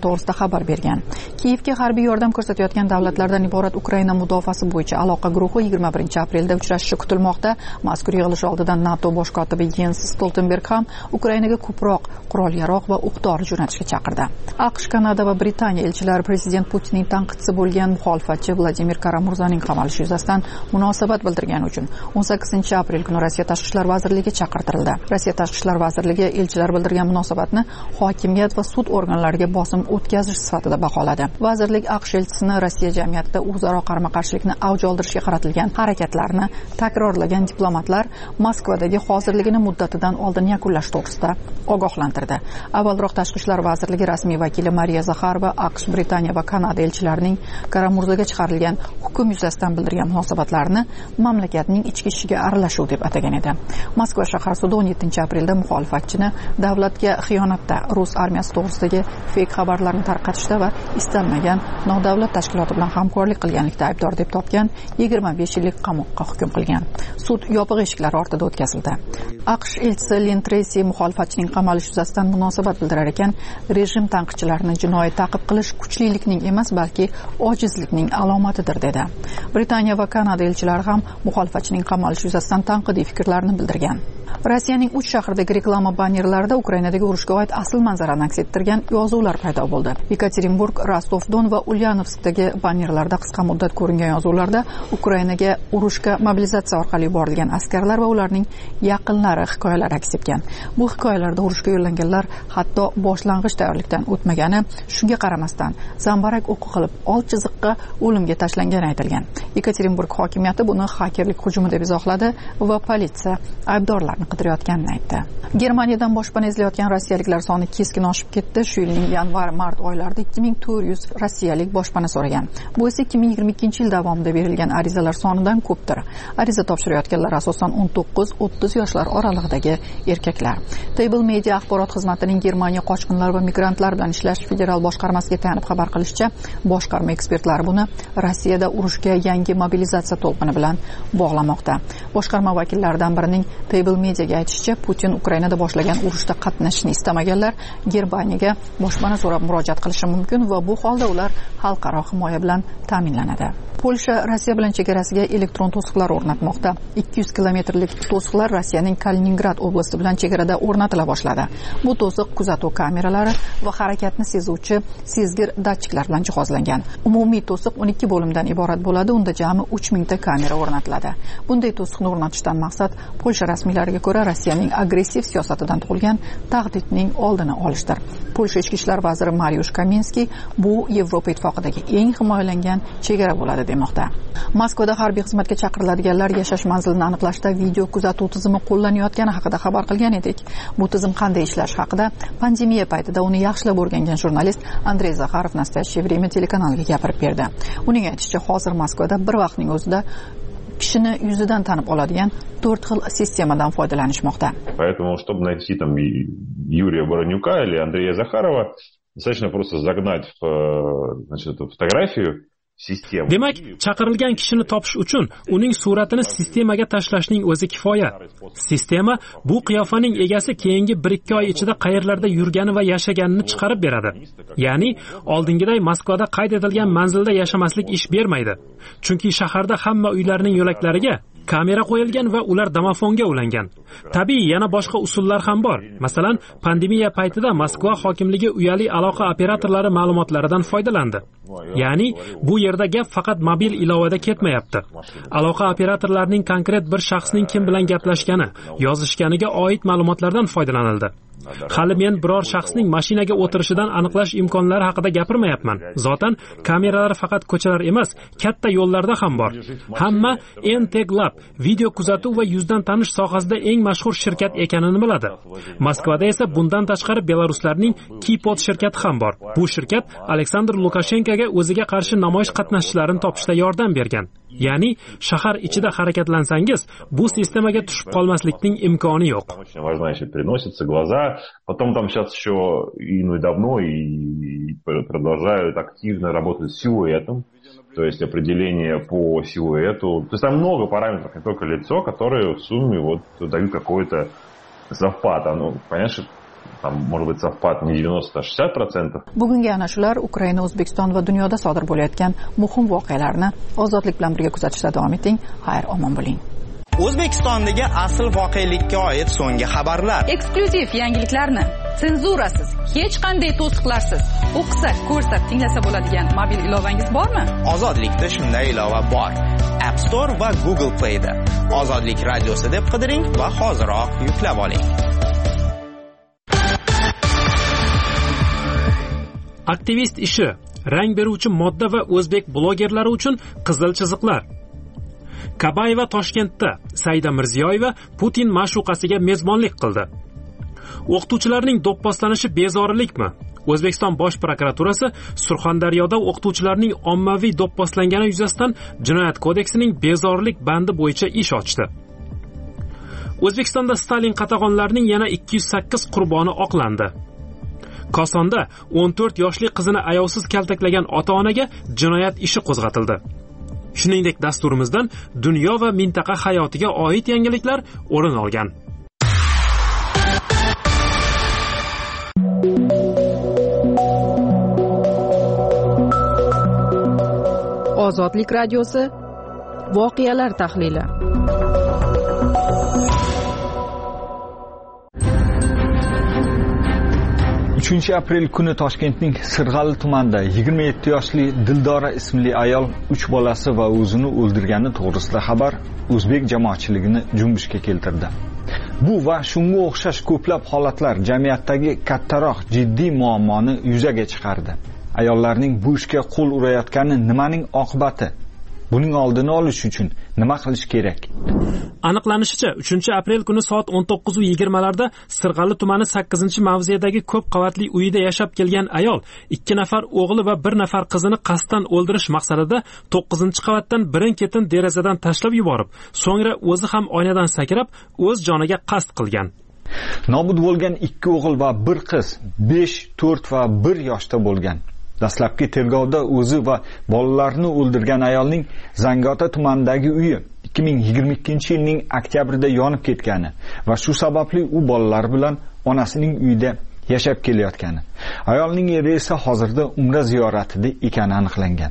to'g'risida xabar bergan. Kiyevga harbiy yordam ko'rsatayotgan davlatlardan iborat Ukraina mudofaasi bo'yicha aloqa guruhi 21-aprelda uchrashishi kutilmoqda. Mazkur yig'ilish oldidan NATO bosh kotibi Jens Stoltenberg ham Ukrainaga ko'proq qurol-yarog' va o'q-dori jo'natishga chaqirdi. AQSh, Kanada va Britaniya elchilari prezident Putinning tanqidchisi bo'lgan muxolifatchi Vladimir Karamurzaning qamalishi yuzasidan munosabat bildirgani uchun 18-aprel kuni Rossiya Tashqi ishlar vazirligiga chaqirtirildi. Rossiya Tashqi ishlar vazirligi elchilar bildirgan munosabatni hokimiyat va sud organlariga bosim o'tkazish sifatida baholadi. Vazirlik AQSh elchisini Rossiya jamiyatida o'zaro qarama-qarshilikni avj oldirishga qaratilgan harakatlarni takrorlagan diplomatlar Moskvadagi hozirligini muddatidan oldin yakunlash to'g'risida ogohlantirdi. Avvalroq Tashqi ishlar vazirligi rasmiy vakili Mariya Zakharova AQSh, Britaniya va Kanada elchilarining Karamurzaga chiqarilgan hukm yuzasidan bildirgan munosabatlarini mamlakatning ichki ishiga aralashuv deb atagan edi. Moskva shahar sudi 17-aprelda muxolifatchini davlatga xiyonatda, rus armiyasi to'g'risidagi feyk xabarlarni tarqatishda va istalmagan nodavlat tashkiloti bilan hamkorlik qilganlikda aybdor deb topgan, 25 yillik qamoqqa hukm qilgan. Sud yopiq eshiklar ortida o'tkazildi. AQSh elchisi Lin Treysi muxolifatchining qamalishi yuzasidan munosabat bildirar ekan, rejim tanqidchilarini jinoiy ta'qib qilish kuchlilikning emas, balki ojizlikning alomatidir dedi. Britaniya va Kanada elchilari ham muxolifatchining qamalishi yuzasidan tanqidiy fikrlarini bildirgan. Rossiyaning 3 shahridagi reklama bannerlarida Ukrainadagi urushga oid asl manzarani aks ettirgan yozuvlar paydo bo'ldi. Yekaterinburg, Rostov-Don va Ulyanovskdagi bannerlarda qisqa muddat ko'ringan yozuvlarda Ukrainaga urushga mobilizatsiya orqali yuborilgan askarlar va ularning yaqinlari hikoyalari aks etgan. Bu hikoyalarda urushga yo'llanganlar hatto boshlang'ich tayyorlikdan o'tmagani, shunga qaramasdan zambarak o'qi qilib old chiziqqa o'limga tashlangani aytilgan. Yekaterinburg hokimiyati buni xakerlik hujumi deb izohladi va politsiya aybdorlarni qidirayotganini aytdi. Germaniyadan boshpana izlayotgan rossiyaliklar soni keskin oshib ketdi. Shu yilning yanvar-mart oylarida 2400 rossiyalik boshpana so'ragan. Bu esa 2022-yil davomida berilgan arizalar sonidan ko'pdir. Ariza topshirayotganlar asosan 19-30 yoshlar oralig'idagi erkaklar. Table Media axborot xizmatining Germaniya qochqinlar va migrantlar bilan ishlash federal boshqarmasiga tayanib xabar qilishicha, boshqarma ekspertlari buni Rossiyada urushga yangi mobilizatsiya to'lqini bilan bog'lamoqda. Boshqarma vakillaridan birining Table Media'ga aytishicha, Putin Ukrainada boshlagan urushda qatnashishni istamaganlar Germaniyaga boshpana so'rab murojaat qilishi mumkin va bu holda ular xalqaro himoya bilan ta'minlanadi. Polsha Rossiya bilan chegarasiga elektron to'siqlar o'rnatmoqda. 200 kilometrlik to'siqlar Rossiyaning Kaliningrad oblasti bilan chegarada o'rnatila boshladi. Bu to'siq kuzatuv kameralari va harakatni sezuvchi sezgir datchiklar bilan jihozlangan. Umumiy to'siq 12 bo'limdan iborat bo'ladi. Unda jami 3000 ta kamera o'rnatiladi. Bunday to'siqni o'rnatishdan maqsad Polsha rasmiylariga ko'ra Rossiyaning agressiv siyosatidan tug'ilgan tahdidning oldini olishdir. Polsha ichki ishlar vaziri Mariusz Kaminski bu Yevropa ittifoqidagi eng himoyalangan chegara bo'ladi demoqda. Moskvada harbiy xizmatga chaqiriladiganlar yashash manzilini aniqlashda video kuzatuv tizimi qo'llanayotgani haqida xabar qilgan edik. Bu tizim qanday ishlashi haqida pandemiya paytida uni yaxshilab o'rgangan jurnalist Andrey Zakharov Nastoящее время telekanaliga gapirib berdi. Uning aytishicha, hozir Moskvada bir vaqtning o'zida kishini yuzidan tanib oladigan 4 xil sistemadan foydalanishmoqda. Поэтому, чтобы найти там Юрия Баранюка или Андрея Захарова, достаточно просто загнать в фотографию. Demak, chaqirilgan kishini topish uchun uning suratini sistemaga tashlashning o'zi kifoya. Sistema bu qiyofaning egasi keyingi 1-2 oy ichida qayerlarda yurgani va yashaganini chiqarib beradi. Ya'ni, oldingiday Moskvada qayd etilgan manzilda yashamaslik ish bermaydi. Chunki shaharda hamma uylarning yo'laklariga kamera qo'yilgan va ular domofonga ulangan. Tabiiy, yana boshqa usullar ham bor. Masalan, pandemiya paytida Moskva hokimligi uyali aloqa operatorlari ma'lumotlaridan foydalandi. Ya'ni, bu yerda gap faqat mobil ilovada ketmayapti. Aloqa operatorlarining konkret bir shaxsning kim bilan gaplashgani, yozishganiga oid ma'lumotlardan foydalanildi. Hali men biror shaxsning mashinaga o'tirishidan aniqlash imkonlari haqida gapirmayapman. Zotan, kameralar faqat ko'chalar emas, katta yo'llarda ham bor. Hamma Enteglab video kuzatuv va yuzdan tanish sohasida eng mashhur shirkat ekanini biladi. Moskvada esa bundan tashqari belaruslarning Kipot shirkati ham bor. Bu shirkat Aleksandr Lukashenkoga o'ziga qarshi namoyish qatnashchilarini topishda yordam bergan. Ya'ni, shahar ichida harakatlansangiz, bu sistemaga tushib qolmaslikning imkoni yo'q. Потом там сейчас еще и давно и продолжают активно работать с силуэтом, то есть определение по силуэту. То есть там много параметров, не только лицо, которые в сумме вот дают какой-то совпад. Понятно, там, может быть, совпад не 90, а 60%. Bugungi ana shular Ukraina, O'zbekiston va dunyoda sodir bo'layotgan muhim voqealarni ozodlik bilan birga kuzatishda davom eting. Xayr, omon bo'ling. O'zbekistondagi asl voqelikka oid so'nggi xabarlar. Eksklyuziv yangiliklarni senzurasiz, hech qanday to'siqlarsiz o'qisa, ko'rsa, tinglasa bo'ladigan mobil ilovangiz bormi? Ozodlikda shunday ilova bor. App Store va Google Play da. Ozodlik radiosi deb qidiring va hoziroq yuklab oling. Aktivist ishi, rang beruvchi modda va o'zbek blogerlari uchun qizil chiziqlar. Kabayeva Toshkentda Saida Mirziyoyeva Putin ma'shuqasiga mezbonlik qildi. O'qituvchilarning do'pposlanishi bezorilikmi? O'zbekiston Bosh prokuraturasi Surxondaryoda o'qituvchilarning ommaviy do'pposlangani yuzasidan Jinoyat kodeksining bezorilik bandi bo'yicha ish ochdi. O'zbekistonda Stalin qatag'onlarining yana 208 qurboni oqlandi. Kosonda 14 yoshli qizini ayovsiz kaltaklagan ota-onaga jinoyat ishi qo'zg'atildi. Shuningdek, dasturimizdan dunyo va mintaqa hayotiga oid yangiliklar o'rin olgan. Ozodlik radiosi voqealar tahlili. 3 aprel kuni Toshkentning Sirg'ali tumanida 27 yoshli Dildora ismli ayol 3 bolasi va o'zini o'ldirgani to'g'risida xabar o'zbek jamoatchiligini junbishga keltirdi. Bu va shunga o'xshash ko'plab holatlar jamiyatdagi kattaroq jiddiy muammoni yuzaga chiqardi. Ayollarning bu ishga qo'l urayotgani nimaning oqibati? Buning oldini olish uchun nima qilish kerak? Aniqlanishicha, 3-aprel kuni soat 19:20 Sirg'ali tumani 8-mavzedagi ko'p qavatli uyida yashab kelgan ayol 2 nafar o'g'li va 1 nafar qizini qasddan o'ldirish maqsadida 9-qavatdan birin-ketin derazadan tashlab yuborib, so'ngra o'zi ham oynadan sakrab, o'z joniga qasd qilgan. Nobud bo'lgan 2 o'g'il va 1 qiz 5, 4 va 1 yoshda bo'lgan. Dastlabki tergovda o'zi va bolalarini o'ldirgan ayolning Zangiota tumanidagi uyi 2022-yilning oktyabrida yonib ketgani va shu sababli u bolalar bilan onasining uyida yashab kelayotgani. Ayolning eri esa hozirda umra ziyoratida ekani aniqlangan.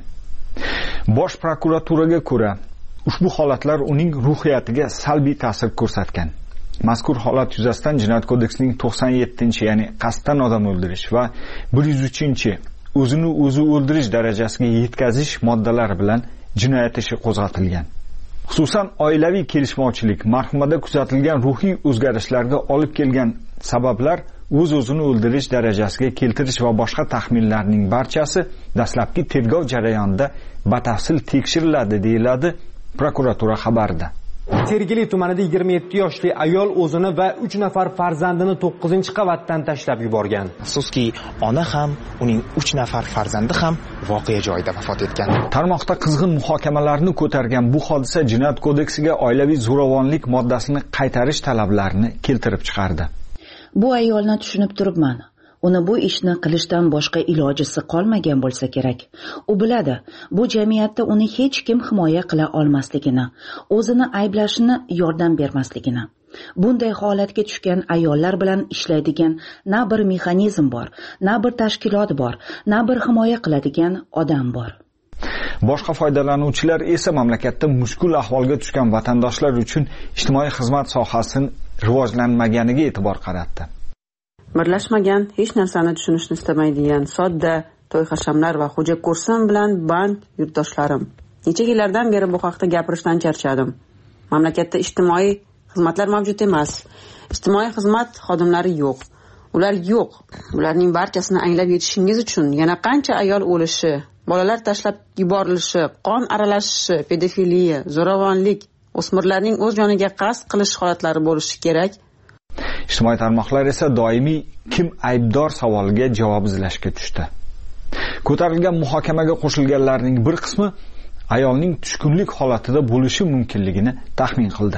Bosh prokuraturaga ko'ra, ushbu holatlar uning ruhiyatiga salbiy ta'sir ko'rsatgan. Mazkur holat yuzasidan Jinoyat kodeksining 97, ya'ni qasddan odam o'ldirish va 103, o'zini o'zi o'ldirish darajasiga yetkazish moddalari bilan jinoyat ishi qo'zg'atilgan. Xususan, oilaviy kelishmovchilik, marhumada kuzatilgan ruhiy o'zgarishlarga olib kelgan sabablar, o'z-o'zini o'ldirish darajasiga keltirish va boshqa taxminlarning barchasi dastlabki tergov jarayonida batafsil tekshiriladi, deyiladi prokuratura xabarida. Sergeli tumanida 27 yoshli ayol o'zini va 3 nafar farzandini 9-qavatdan tashlab yuborgan. Afsuski, ona ham, uning 3 nafar farzandi ham voqea joyida vafot etgan. Tarmoqda qizg'in muhokamalarni ko'targan bu hodisa Jinoyat kodeksiga oilaviy zo'ravonlik moddasini qaytarish talablarini keltirib chiqardi. Bu ayolni tushunib turibman. Uni bu ishni qilishdan boshqa ilojisi qolmagan bo'lsa kerak. U biladi, bu jamiyatda uni hech kim himoya qila olmasligini, o'zini ayblashini, yordam bermasligini. Bunday holatga tushgan ayollar bilan ishlaydigan na bir mexanizm bor, na bir tashkilot bor, na bir himoya qiladigan odam bor. Boshqa foydalanuvchilar esa mamlakatda mushkul ahvolga tushgan vatandoshlar uchun ijtimoiy xizmat sohasining rivojlanmaganiga e'tibor qaratdi. Birlashmagan, hech narsani tushunishni istamaydigan, sodda, to'y-hashamlar va xo'ja ko'rsam bilan band yurtdoshlarim. Necha yillardan beri bu haqda gapirishdan charchadim. Mamlakatda ijtimoiy xizmatlar mavjud emas. Ijtimoiy xizmat xodimlari yo'q. Ular yo'q. Ularning barchasini anglab yetishingiz uchun yana qancha ayol o'lishi, bolalar tashlab yuborilishi, qon aralashishi, pedofiliya, zo'ravonlik, o'smirlarning o'z joniga qasd qilish holatlari bo'lishi kerak. Ijtimoiy tarmoqlar esa doimiy kim aybdor savoliga javob izlashga tushdi. Ko'tarilgan muhokamaga qo'shilganlarning bir qismi ayolning tushkunlik holatida bo'lishi mumkinligini taxmin qildi.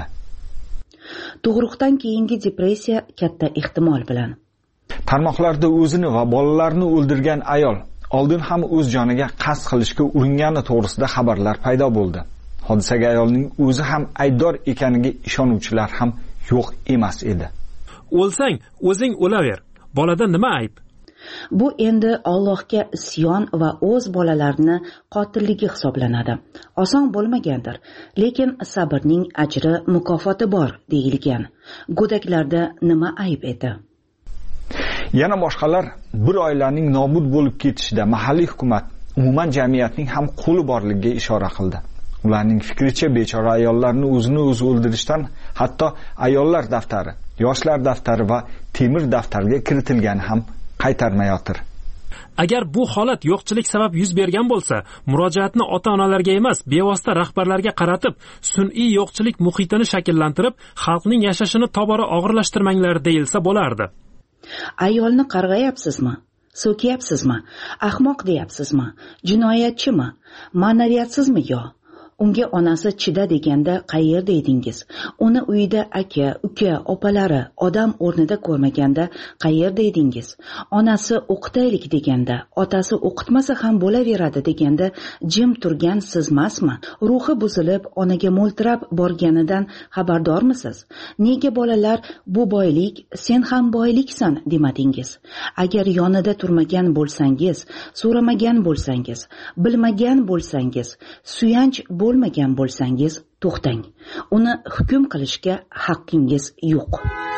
Tug'ruqdan keyingi depressiya katta ehtimol bilan. Tarmoqlarda o'zini va bolalarini o'ldirgan ayol oldin ham o'z joniga qasd qilishga uringani to'g'risida xabarlar paydo bo'ldi. Hodisaga ayolning o'zi ham aybdor ekaniga ishonuvchilar ham yo'q emas edi. O'lsang, o'zing o'laver. bolada nima ayb? Bu endi Allohga isyon va o'z bolalarini qotilligi hisoblanadi. Oson bo'lmagandir, lekin sabrning ajri, mukofoti bor deyilgan. Go'daklarda nima ayb edi? Yana boshqalar bir oilaning nobud bo'lib ketishida mahalliy hukumat, umuman jamiyatning ham qo'li borligiga ishora qildi. Ularning fikricha bechora ayollarni o'zini o'zi o'ldirishdan hatto ayollar daftari, yoshlar daftari va temir daftarga kiritilgani ham qaytarmayotir. Agar bu holat yo'qchilik sabab yuz bergan bo'lsa, murojaatni ota-onalarga emas, bevosita rahbarlarga qaratib, sun'iy yo'qchilik muhitini shakllantirib, xalqning yashashini tobora og'irlashtirmanglar deyilsa bo'lardi. Ayolni qarg'ayapsizmi? So'kayapsizmi? Ahmoq deyapsizmi? Jinoyatchimi? Ma'naviyatsizmi yo? Unga onasi chida deganda qayerda edingiz? Uni uyida aka, uka, opalari odam o'rnida ko'rmaganda qayerda edingiz? Onasi o'qitaylik deganda, otasi o'qitmasa ham bo'laveradi deganda jim turgan sizmasmi? Ruhi buzilib, onaga mo'ltirab borganidan xabardormisiz? Nega bolalar bu boylik, sen ham boyliksan demadingiz? Agar yonida turmagan bo'lsangiz, so'ramagan bo'lsangiz, bilmagan bo'lsangiz, suyanch bo'lmagan bo'lsangiz, to'xtang. Uni hukm qilishga haqqingiz yo'q.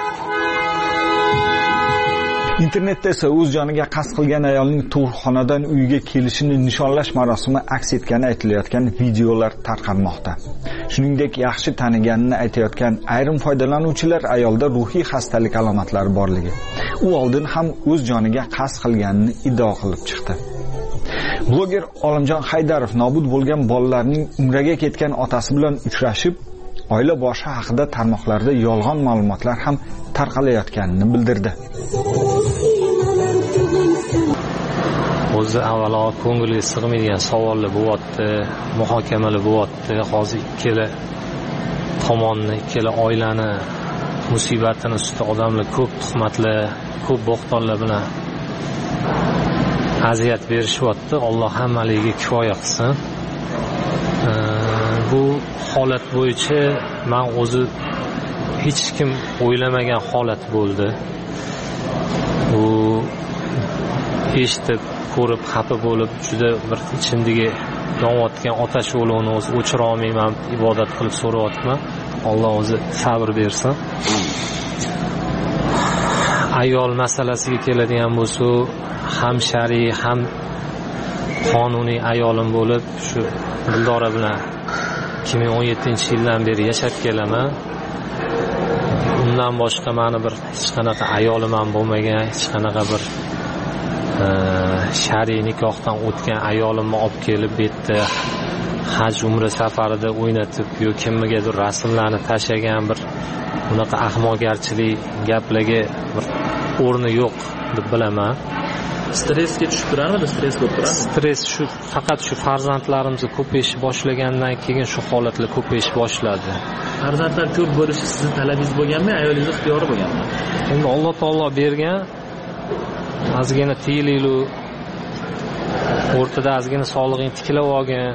Internetda esa o'z joniga qasd qilgan ayolning tug'ruqxonadan uyiga kelishini nishonlash marosimi aks etgani aytilayotgan videolar tarqalmoqda. Shuningdek, yaxshi taniganini aytayotgan ayrim foydalanuvchilar ayolda ruhiy xastalik alomatlari borligi, u oldin ham o'z joniga qasd qilganini iddao qilib chiqdi. Bloger Olimjon Haydarov nobud bo'lgan bolalarning umraga ketgan otasi bilan uchrashib, oila boshi haqida tarmoqlarda yolg'on ma'lumotlar ham tarqalayotganini bildirdi. O'zi avvalo ko'ngilga sig'maydigan savollar bo'lyapti, muhokamalar bo'lyapti. Hozir ikkala tomonni, ikkala oilani musibatini ustida odamlar ko'p tuhmatlar, ko'p bo'xtonlar bilan aziyat berishyapti. Alloh hammaligiga kifoya qilsin. Bu holat bo'yicha men o'zi hech kim o'ylamagan holat bo'ldi. Bu eshitib, ko'rib, xafa bo'lib, juda bir ichimdagi yonayotgan otash o'lovini o'zi o'chira olmayman, ibodat qilib so'rayapman. Alloh o'zi sabr bersin. Ayol masalasiga keladigan bo'lsa, ham shariy ham qonuniy ayolim bo'lib, shu Dildora bilan 2017-yildan beri yashab kelaman. Undan boshqa meni bir hech qanaqa ayolim ham bo'lmagan, hech qanaqa bir shariy nikohdan o'tgan ayolimni olib kelib betda haj umra safarida o'ynatib yo kimgadir rasmlarni tashagan bir unaqa ahmoqgarchilik gaplarga bir o'rni yo'q deb bilaman. Stressga tushib turadimi? Stress bo'lib turadimi? Stress shu faqat shu farzandlarimiz ko'payish boshlagandan keyin shu holatlar ko'payish boshladi. Farzandlar ko'p bo'lishi sizning talabingiz bo'lganmi, ayolingiz ixtiyori bo'lganmi? Endi Alloh taolo bergan. Ozgina tiyililu o'rtada ozgina sog'lig'ing tiklab olgan.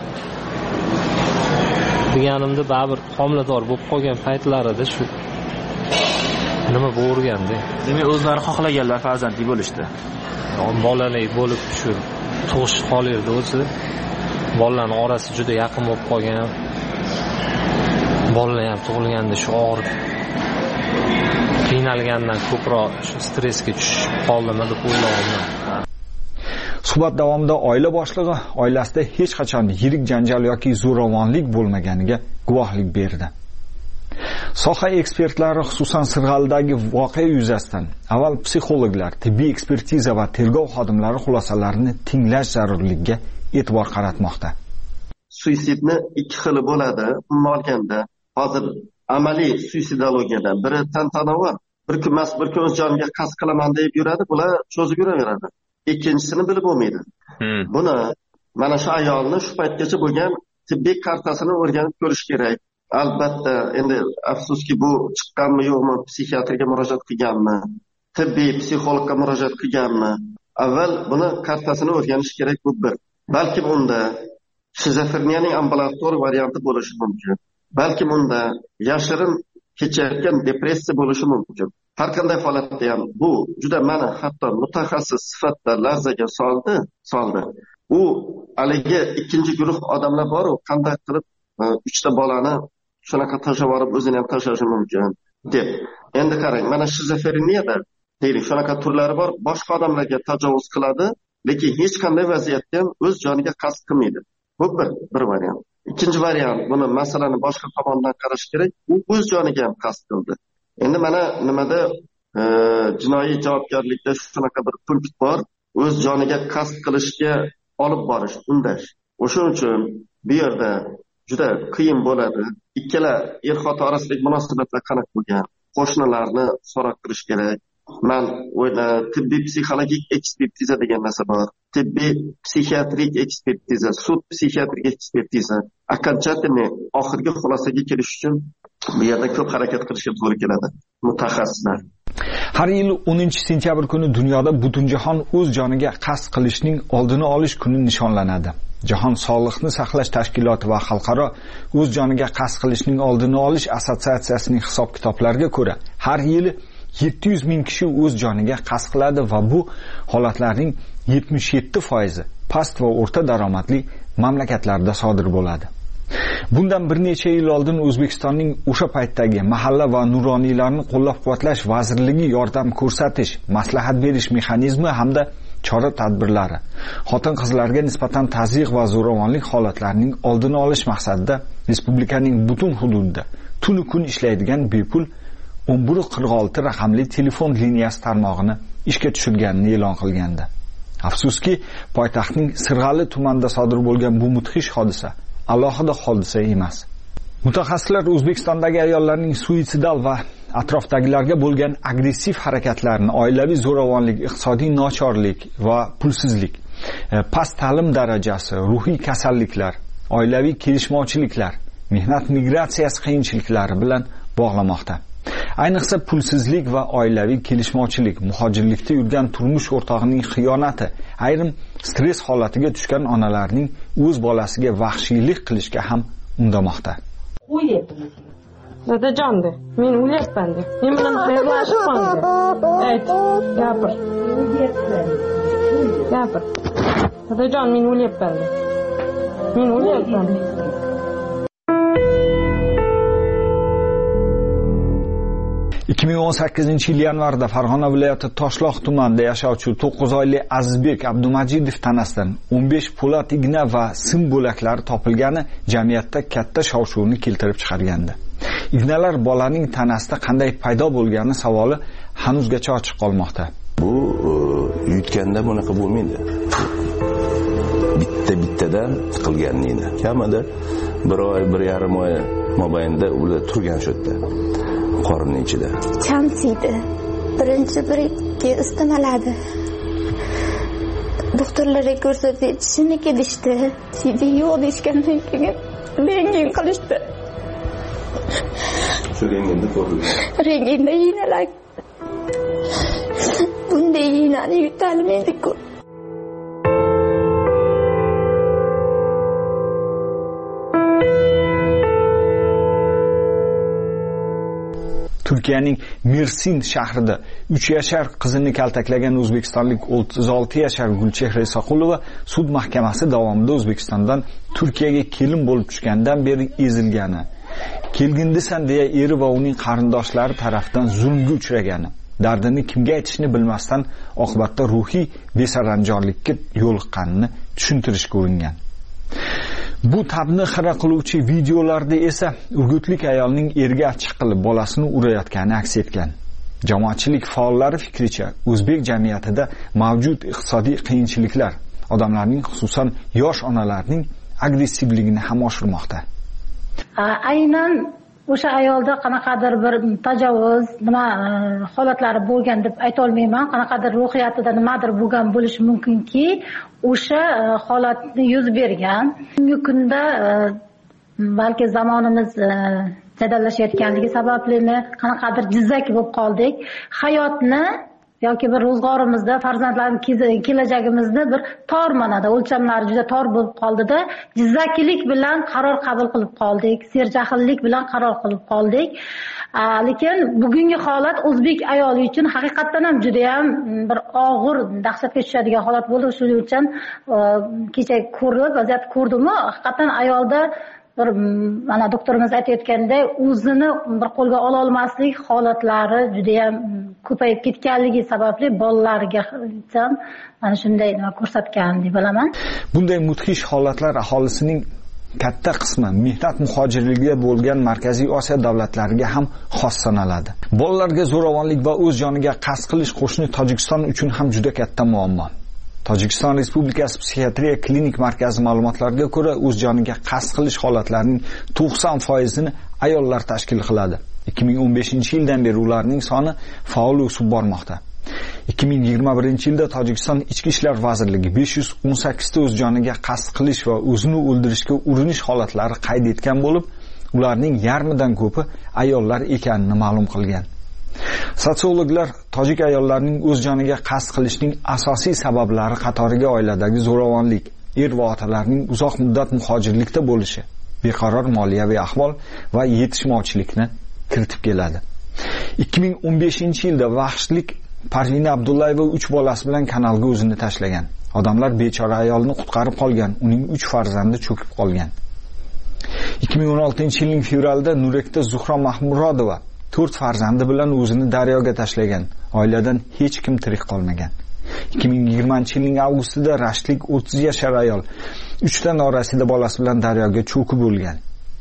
Deganimda baribir homilador bo'lib qolgan paytlarida shu nima bo'rganda. Demak, o'zlari xohlaganlar farzandli bo'lishdi. Bolalik bo'lib shu tug'ish qolardi o'zi. Bolalarning orasi juda yaqin bo'lib qolgan. Bolalar ham tug'ilganda shu og'ir qiynalgandan ko'proq shu stressga tushib qoldimi deb o'ylayman. Suhbat davomida oila boshlig'i oilasida hech qachon yirik janjal yoki zo'ravonlik bo'lmaganiga guvohlik berdi. Soha ekspertlari xususan Sirg'aldagi voqea yuzasidan avval psixologlar, tibbiy ekspertiza va tergov xodimlari xulosalarini tinglash zarurligiga e'tibor qaratmoqda. Suitsidni ikki xili bo'ladi. Umuman olganda, hozir amaliy suitsidologiyadan biri tantanavor, bir kun emas, bir kun o'z joniga qasd qilaman deb yuradi, bular cho'zib yuraveradi. Ikkinchisini bilib bo'lmaydi. Buni mana shu ayolni shu paytgacha bo'lgan tibbiy kartasini o'rganib ko'rish kerak. Albatta, endi afsuski bu chiqqanmi yo'qmi, psixiatrga murojaat qilganmi, tibbiy psixologga murojaat qilganmi? Avval buni kartasini o'rganish kerak. Bu bir. Balkim unda shizofreniyaning ambulator varianti bo'lishi mumkin. Balkim unda yashirin kechayotgan depressiya bo'lishi mumkin. har qanday holatda ham bu juda meni hatto mutaxassis sifatida larzaga soldi. U haligi ikkinchi guruh odamlar bor, qanday qilib 3 ta bolani shunaqa tashlab yuborib o'zini ham tashlashi mumkin deb. Endi qarang, mana shizofreniyada deylik, shunaqa turlari bor, boshqa odamlarga tajovuz qiladi, lekin hech qanday vaziyatda ham o'z joniga qasd qilmaydi. Bu bir variant. Ikkinchi variant, buni masalani boshqa tomondan qarash kerak. U o'z joniga ham qasd qildi. Endi mana nimada jinoiy javobgarlikda shunaqa bir punkt bor, o'z joniga qasd qilishga olib borish, undash. O'shuning uchun bu yerda juda qiyin bo'ladi. Ikkala er-xotin orasidagi munosabatlar qanaqa bo'lgan? Qo'shnilarni so'roq qilish kerak. Men tibbiy psixologik ekspertiza degan narsa bor. Tibbiy psixiatrik ekspertiza, sud psixiatrik ekspertiza. Окончательный oxirgi xulosaga kelish uchun bu yerda ko'p harakat qilishga to'g'ri keladi mutaxassislar. Har yil 10-sentyabr kuni dunyoda butunjahon o'z joniga qasd qilishning oldini olish kuni nishonlanadi. Jahon Sog'liqni saqlash tashkiloti va xalqaro o'z joniga qasd qilishning oldini olish assotsiatsiyasining hisob-kitoblariga ko'ra, har yili 700 ming kishi o'z joniga qasd qiladi va bu holatlarning 77% past va o'rta daromadli mamlakatlarda sodir bo'ladi. Bundan bir necha yil oldin O'zbekistonning o'sha paytdagi mahalla va nuroniylarni qo'llab-quvvatlash vazirligi yordam ko'rsatish, maslahat berish mexanizmi hamda chora-tadbirlari xotin-qizlarga nisbatan tazyiq va zo'ravonlik holatlarining oldini olish maqsadida respublikaning butun hududida tunu kun ishlaydigan bepul 1146 raqamli telefon liniyasi tarmog'ini ishga tushirganini e'lon qilgandi. Afsuski, poytaxtning Sirg'ali tumanida sodir bo'lgan bu mudhish hodisa alohida hodisa emas. Mutaxassislar O'zbekistondagi ayollarning suitsidal va atrofdagilarga bo'lgan agressiv harakatlarini, oilaviy zo'ravonlik, iqtisodiy nochorlik va pulsizlik, past ta'lim darajasi, ruhiy kasalliklar, oilaviy kelishmovchiliklar, mehnat migratsiyasi qiyinchiliklari bilan bog'lamoqda. Ayniqsa pulsizlik va oilaviy kelishmovchilik, muhojirlikda yurgan turmush o'rtog'ining xiyonati, ayrim stress holatiga tushgan onalarning o'z bolasiga vahshiylik qilishga ham undamoqda. Dadajonde, men o'lyapman deb. Men bilan xayrlashibman deb. Ayt, gapir. Gapir. Dadajon, men o'lyapman deb. Men o'lyapman. 2018 yil yanvarda Farg'ona viloyati Toshloq tumanida yashovchi 9 oyli Azizbek Abdumajidov tanasidan 15 po'lat igna va sim bo'laklari topilgani jamiyatda katta shov-shuvni keltirib chiqargandi. Ignalar bolaning tanasida qanday paydo bo'lgani savoli hanuzgacha ochiq qolmoqda. Bu yutganda bunaqa bo'lmaydi. Bittadan tiqilganini. Kamida 1 oy, 1,5 oy mobaynida ular turgan shu yerda. Qorinning ichida. Chamsiydi. Birinchi 1-2 istimaladi. Doktorlarga ko'rsatib, shuni kelishdi. Sizi yo'q deyishgandan keyin rentgen qilishdi. Shu rentgenda ko'rildi. Rentgenda yinalar. Bunday yinani yutalmaydi-ku. Turkiyaning Mersin shahrida 3 yashar qizini kaltaklagan o'zbekistonlik 36 yashar Gulchehra Isoqulova sud mahkamasi davomida O'zbekistondan Turkiyaga kelin bo'lib tushgandan beri ezilgani, kelgindisan deya eri va uning qarindoshlari tomonidan zulmga uchragani, dardini kimga aytishni bilmasdan oqibatda ruhiy besaranjorlikka yo'liqqanini tushuntirishga uringan. Bu tabni xira qiluvchi videolarda esa urgutlik ayolning erga achchiq qilib bolasini urayotgani aks etgan. Jamoatchilik faollari fikricha, o'zbek jamiyatida mavjud iqtisodiy qiyinchiliklar odamlarning, xususan yosh onalarning agressivligini ham oshirmoqda. Aynan o'sha ayolda qanaqadir bir tajovuz, nima holatlari bo'lgan deb ayta olmayman. Qanaqadir ruhiyatida nimadir bo'lgan bo'lishi mumkinki, o'sha holatni yuz bergan. Bugungi kunda balki zamonimiz jadallashayotganligi sabablimi qanaqadir jizzak bo'lib qoldik. Hayotni yoki bir ro'zg'orimizda farzandlarimiz kelajagimizni bir tor manada o'lchamlari juda tor bo'lib qoldida jizzakilik bilan qaror qabul qilib qoldik, serjahllik bilan qaror qilib qoldik. Lekin bugungi holat o'zbek ayoli uchun haqiqatdan ham juda ham bir og'ir, dahshatga tushadigan holat bo'ldi. Shuning uchun kecha vaziyat ko'rdim-ku, haqiqatdan ayolda bir mana doktorimiz aytayotganday o'zini bir qo'lga ola olmaslik holatlari juda ham ko'payib ketganligi sababli bolalarga ham mana shunday nima ko'rsatgan deb bilaman. Bunday mudhish holatlar aholisining katta qismi mehnat muhojirligiga bo'lgan Markaziy Osiyo davlatlariga ham xos sanaladi. Bolalarga zo'ravonlik va o'z joniga qasd qilish qo'shni Tojikiston uchun ham juda katta muammo. Tojikiston Respublikasi psixiatriya klinik markazi ma'lumotlariga ko'ra, o'z joniga qasd qilish holatlarining 90%ni ayollar tashkil qiladi. 2015-yildan beri ularning soni faol o'sib bormoqda. 2021-yilda Tojikiston Ichki ishlar vazirligi 518 ta o'z joniga qasd qilish va o'zini o'ldirishga urinish holatlari qayd etgan bo'lib, ularning yarmidan ko'pi ayollar ekanini ma'lum qilgan. Sotsiologlar tojik ayollarining o'z joniga qasd qilishning asosiy sabablari qatoriga oiladagi zo'ravonlik, er va otalarning uzoq muddat muhojirlikda bo'lishi, beqaror moliyaviy ahvol va yetishmovchilikni kiritib keladi. 2015-yilda vahshlik Parvina Abdullayeva 3 bolasi bilan kanalga o'zini tashlagan. Odamlar bechora ayolni qutqarib qolgan, uning 3 farzandi cho'kib qolgan. 2016-yilning fevralida Nurekda Zuhro Mahmurodova 4 farzandi bilan o'zini daryoga tashlagan. Oiladan hech kim tirik qolmagan. 2020-yilning avgustida Rashtlik 30 yashar ayol 3 ta norasida bolasi bilan daryoga cho'kib o'lgan.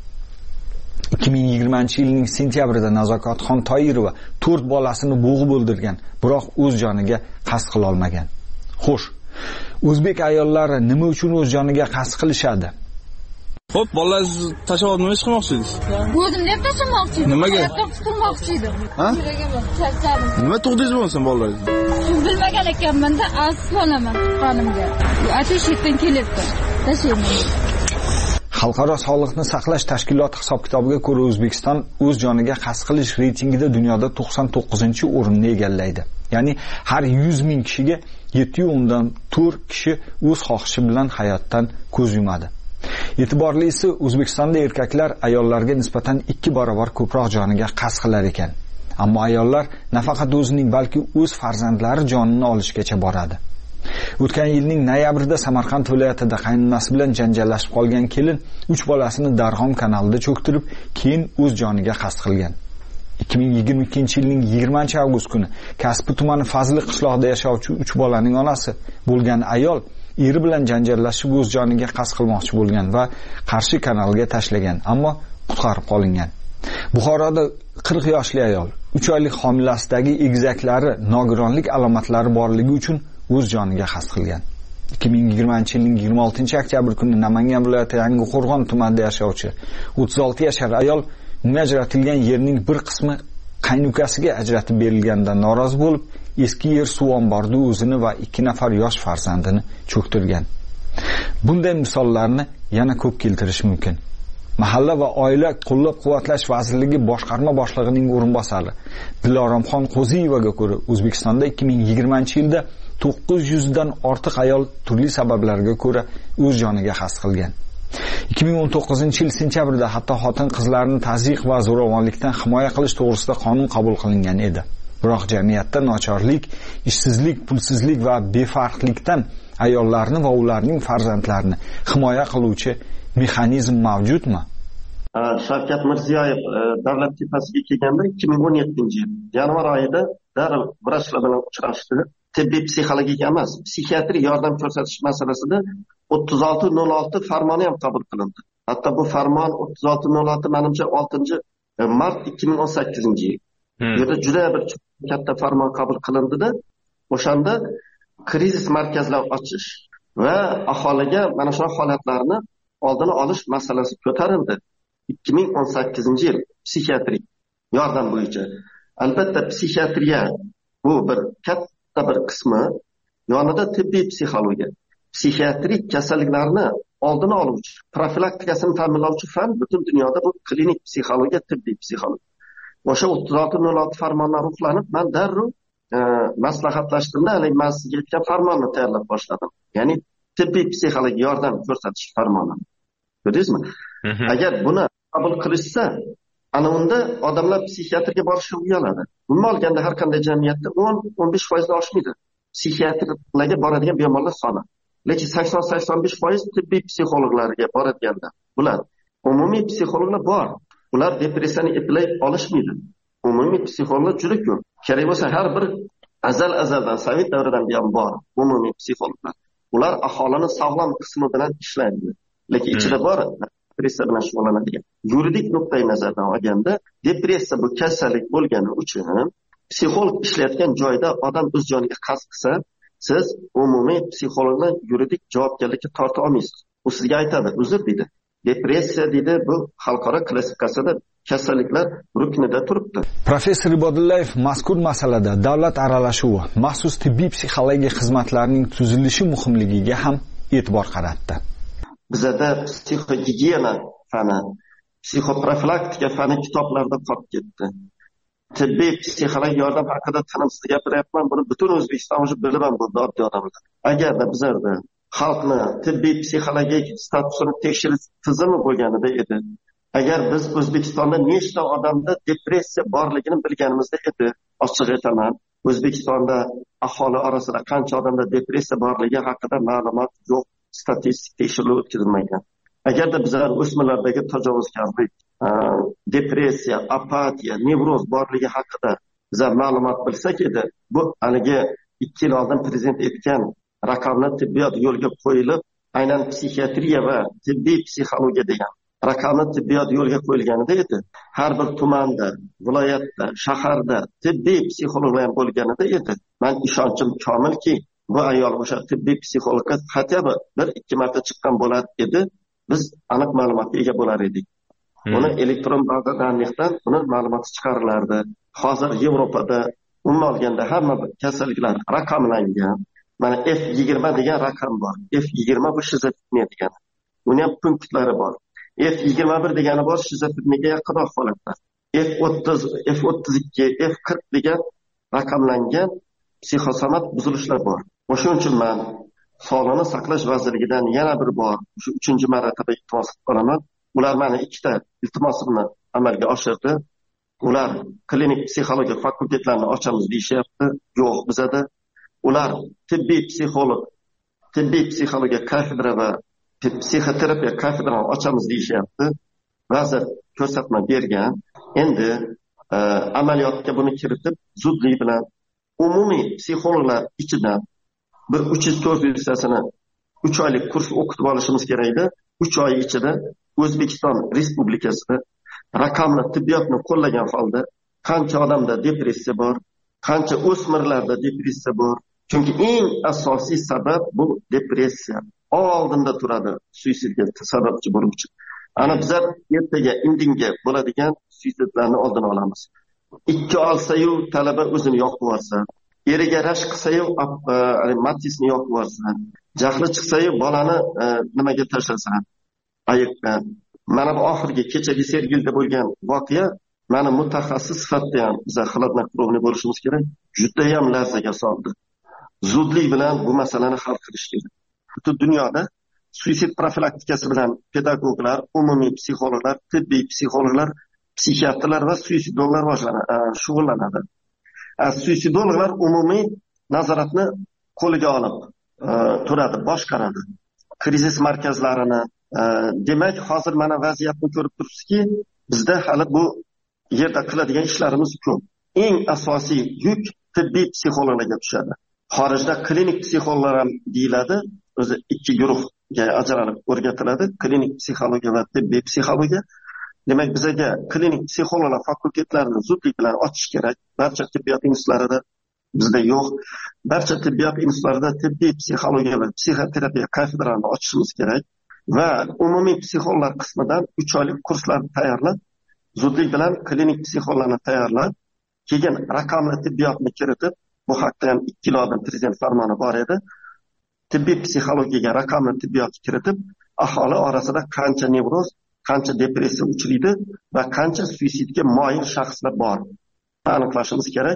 2020-yilning sentyabrida Nazokatxon Toyirova 4 bolasini bo'g'ib o'ldirgan, biroq o'z joniga qasd qila olmagan. Xo'sh, o'zbek ayollari nima uchun o'z joniga qasd qilishadi? Xo'p, bolalarni tashlab nima ish qilmoqchi edingiz? O'zim deb tashlamoqchi edim. Nimaga? Qutulmoqchi edim. Ha? Charchadim. Nima tug'dingiz bo'lsin bolalarni? Bilmagan ekanman-da, aslonaman tuqqanimga. Atesh yetdan kelyapti. Tashlayman. Xalqaro sog'liqni saqlash tashkiloti hisob-kitobiga ko'ra, O'zbekiston o'z joniga qasd qilish reytingida dunyoda 99-o'rinni egallaydi. Ya'ni har 100 ming kishiga 7.4 kishi o'z xohishi bilan hayotdan ko'z yumadi. E'tiborlisi, O'zbekistonda erkaklar ayollarga nisbatan 2 barobar ko'proq joniga qasd qilar ekan. Ammo ayollar nafaqat o'zining, balki o'z farzandlari jonini olishgacha boradi. O'tgan yilning noyabrida Samarqand viloyatida qaynonasi bilan janjallashib qolgan kelin 3 bolasini Darg'om kanalida cho'ktirib, keyin o'z joniga qasd qilgan. 2022-yilning 20-avgust kuni Kasbi tumani Fazli qishlog'ida yashovchi 3 bolaning onasi bo'lgan ayol eri bilan janjallashib o'z joniga qasd qilmoqchi bo'lgan va Qarshi kanaliga tashlagan, ammo qutqarib qolingan. Buxoroda 40 yoshli ayol 3 oylik homilasidagi egizaklari nogironlik alomatlari borligi uchun o'z joniga qasd qilgan. 2020-yilning 26-oktyabr kuni Namangan viloyati Yangiqo'rg'on tumanida yashovchi 36 yashar ayol unga ajratilgan yerning bir qismi qaynukasiga ajratib berilganidan norozi bo'lib, eski yer suv omborida o'zini va 2 nafar yosh farzandini cho'ktirgan. Bunday misollarni yana ko'p keltirish mumkin. Mahalla va oila qo'llab-quvvatlash vazirligi boshqarma boshlig'ining o'rinbosari Diloromxon Qo'ziyevaga ko'ra, O'zbekistonda 2020-yilda 900 dan ortiq ayol turli sabablarga ko'ra o'z joniga qasd qilgan. 2019-yil sentyabrda hatto xotin-qizlarni tazyiq va zo'ravonlikdan himoya qilish to'g'risida qonun qabul qilingan edi. Biroq jamiyatda nochorlik, ishsizlik, pulsizlik va befarqlikdan ayollarni va ularning farzandlarini himoya qiluvchi mexanizm mavjudmi? Shavkat Mirziyoyev davlat tepasiga kelganda 2017-yil yanvar oyida darrov vrachlar bilan uchrashdi. Tibbiy psixologik emas, psixiatrik yordam ko'rsatish masalasida 3606 farmoni ham qabul qilindi. Hatto bu farmon 3606 menimcha 6-mart 2018-yil. Yerda juda bir katta farmon qabul qilindida, o'shanda krizis markazlar ochish va aholiga mana shu holatlarni oldini olish masalasi ko'tarildi. 2018-yil psixiatrik yordam bo'yicha. Albatta psixiatriya bu bir katta bir qismi, yonida tibbiy psixologiya. Psixiatrik kasalliklarni oldini oluvchi, profilaktikasini ta'minlovchi fan butun dunyoda bu klinik psixologiya, tibbiy psixologiya. O'sha 3606 farmonlar ruhlanib, men darrov maslahatlashdimda, haligi man sizga aytgan farmonni tayyorlab boshladim. Ya'ni tibbiy psixologik yordam ko'rsatish farmoni. Ko'rdingizmi? Agar buni qabul qilishsa, ana unda odamlar psixiatrga borishga uyaladi. Umuman olganda har qanday jamiyatda 10-15% dan oshmaydi psixiatrlarga boradigan bemorlar soni. Lekin 80-85% tibbiy psixologlarga boradiganlar. Bular umumiy psixologlar bor. Ular depressiyani eplay olishmaydi. Umumiy psixologlar juda ko'p. Kerak bo'lsa har bir azaldan sovet davridan buyon bor umumiy psixologlar. Ular aholini sog'lom qismi bilan ishlaydi. Lekin ichida bor depressiya bilan shug'ullanadigan. Yuridik nuqtai nazardan olganda, depressiya bu kasallik bo'lgani uchun psixolog ishlayotgan joyda odam o'z joniga qasd qilsa, siz umumiy psixologni yuridik javobgarlikka torta olmaysiz. U sizga aytadi, uzr deydi. Depressiya deydi, bu xalqaro klassifikatsiyada kasalliklar ruknida turibdi. Professor Ibodullayev mazkur masalada davlat aralashuvi, maxsus tibbiy psixologiya xizmatlarining tuzilishi muhimligiga ham e'tibor qaratdi. Bizda psixogigiyena fani, psixoprofilaktika fani kitoblarda qolib ketdi. Tibbiy psixologik yordam haqida tinimsiz gapiryapman, buni butun O'zbekiston o'zi bilib ham bo'ldi oddiy odamlar. Agarda bizlarda xalqni tibbiy psixologik statusini tekshirish tizimi bo'lganida edi, agar biz O'zbekistonda nechta odamda depressiya borligini bilganimizda edi, ochiq aytaman, O'zbekistonda aholi orasida qancha odamda depressiya borligi haqida ma'lumot yo'q, statistik tekshiruv o'tkazilmagan. Agarda bizlar o'smirlardagi tajovuzkorlik, depressiya, apatiya, nevroz borligi haqida bizlar ma'lumot bilsak edi, bu haligi 2 yil oldin prezident aytgan raqamli tibbiyot yo'lga qo'yilib, aynan psixiatriya va tibbiy psixologiya degan raqamli tibbiyot yo'lga qo'yilganida edi. Har bir tumanda, viloyatda, shaharda tibbiy psixologlar ham bo'lganida edi. Men ishonchim komilki, bu ayol o'sha tibbiy psixologga hatto 1-2 marta chiqqan bo'lar edi, biz aniq ma'lumotga ega bo'lar edik. Uni elektron bazadan uni ma'lumoti chiqarilardi. Hozir Yevropada umuman olganda hamma kasalliklar raqamlangan. Mana F20 degan raqam bor. F20 bu shizofreniya degani. Uni ham punktlari bor. F21 degani bor shizofreniyaga yaqinroq holatlar. F30, F32, F40 degan raqamlangan psixosomat buzilishlar bor. O'shuning uchun men Sog'liqni saqlash vazirligidan yana bir bor shu 3-marotaba iltimos qilaman. Ular meni 2ta iltimosimni amalga oshirdi. Ular klinik psixologiya fakultetlarini ochamiz deyishyapti. Yo'q, bizada ular tibbiy psixologiya kafedra va psixoterapiya kafedrani ochamiz deyishyapti. Vazir ko'rsatma bergan. Endi amaliyotga buni kiritib, zudlik bilan umumiy psixologlar ichidan bir 300-400 tasini 3 oylik kurs o'qitib olishimiz kerak edi. 3 oy ichida O'zbekiston Respublikasida raqamli tibbiyotni qo'llagan holda qancha odamda depressiya bor, qancha o'smirlarda depressiya bor. Chunki eng asosiy sabab bu depressiya. Oldinda turadi suitsidga sababchi bo'luvchi. Ana bizlar ertaga indinga bo'ladigan suitsidlarni oldini olamiz. 2 olsa-yu talaba o'zini yoqib yuborsa, eriga rashk qilsa-yu matisni yoqib yuborsa, jahli chiqsa-yu bolani nimaga tashlasa, ayiqqa. Mana bu oxirgi kechagi Sergelda bo'lgan voqea meni mutaxassis sifatida ham biz xilotnaqrovni bo'lishimiz kerak. Juda ham larzaga soldi. Zudlik bilan bu masalani hal qilish kerak. Butun dunyoda suitsid profilaktikasi bilan pedagoglar, umumiy psixologlar, tibbiy psixologlar, psixiatrlar va suitsidologlar shug'ullanadi. Suitsidologlar umumiy nazoratni qo'liga olib turadi, boshqaradi. Krizis markazlarini, demak, hozir mana vaziyatni ko'rib turibsizki, bizda hali bu yerda qiladigan ishlarimiz ko'p. Eng asosiy yuk tibbiy psixologlarga tushadi. Xorijda klinik psixologlar ham deyiladi, o'zi 2 guruhga ajralib o'rgatiladi, klinik psixologiya va tibbiy psixologiya. Demak, bizga klinik psixologlar fakultetlarini zudlik bilan ochish kerak. Barcha tibbiyot institutlarida bizda yo'q. Barcha tibbiyot institutlarida tibbiy psixologiya va psixoterapiya kafedralarini ochishimiz kerak va umumiy psixologlar qismidan 3 oylik kurslarni tayyorlab, zudlik bilan klinik psixologlarni tayyorlab, keyin raqamli tibbiyotni kiritib, bu haqda ham 2 yil oldin prezident farmoni bor edi. Tibbiy psixologiyaga raqamli tibbiyotni kiritib, aholi orasida qancha nevroz, qancha depressiya uchraydi va qancha suitsidga moyil shaxslar bor aniqlashimiz kerak.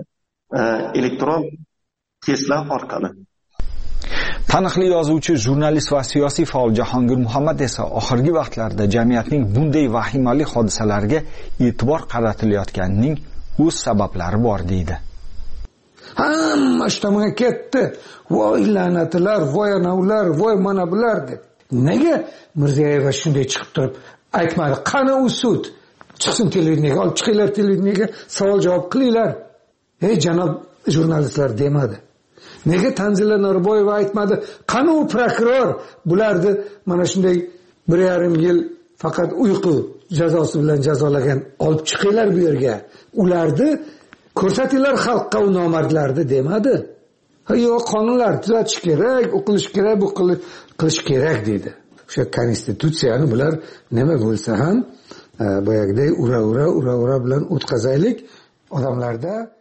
elektron testlar orqali. Taniqli yozuvchi, jurnalist va siyosiy faol Jahongir Muhammad esa oxirgi vaqtlarda jamiyatning bunday vahimali hodisalarga e'tibor qaratilayotganining o'z sabablari bor deydi. Hamma ishtamoga ketdi. Voy la'natlar, voy anavlar, voy mana bular deb. Nega Mirziyoyeva shunday chiqib turib aytmadi? Qani u sud? Chiqsin televideniyaga, olib chiqinglar televideniyaga, savol javob qilinglar. Ey janob jurnalistlar demadi. Nega Tanzila Norboyeva aytmadi? Qani u prokuror bularni mana shunday 1,5 yil faqat uyqu jazosi bilan jazolagan, olib chiqinglar bu yerga. Ularni ko'rsatinglar xalqqa u nomardlarni demadi. Yo'q, qonunlar tuzatish kerak, o'qilish kerak, bu qilish kerak dedi. O'sha konstitutsiyani bular nima bo'lsa ham boyagiday ura bilan o'tkazaylik. Odamlarda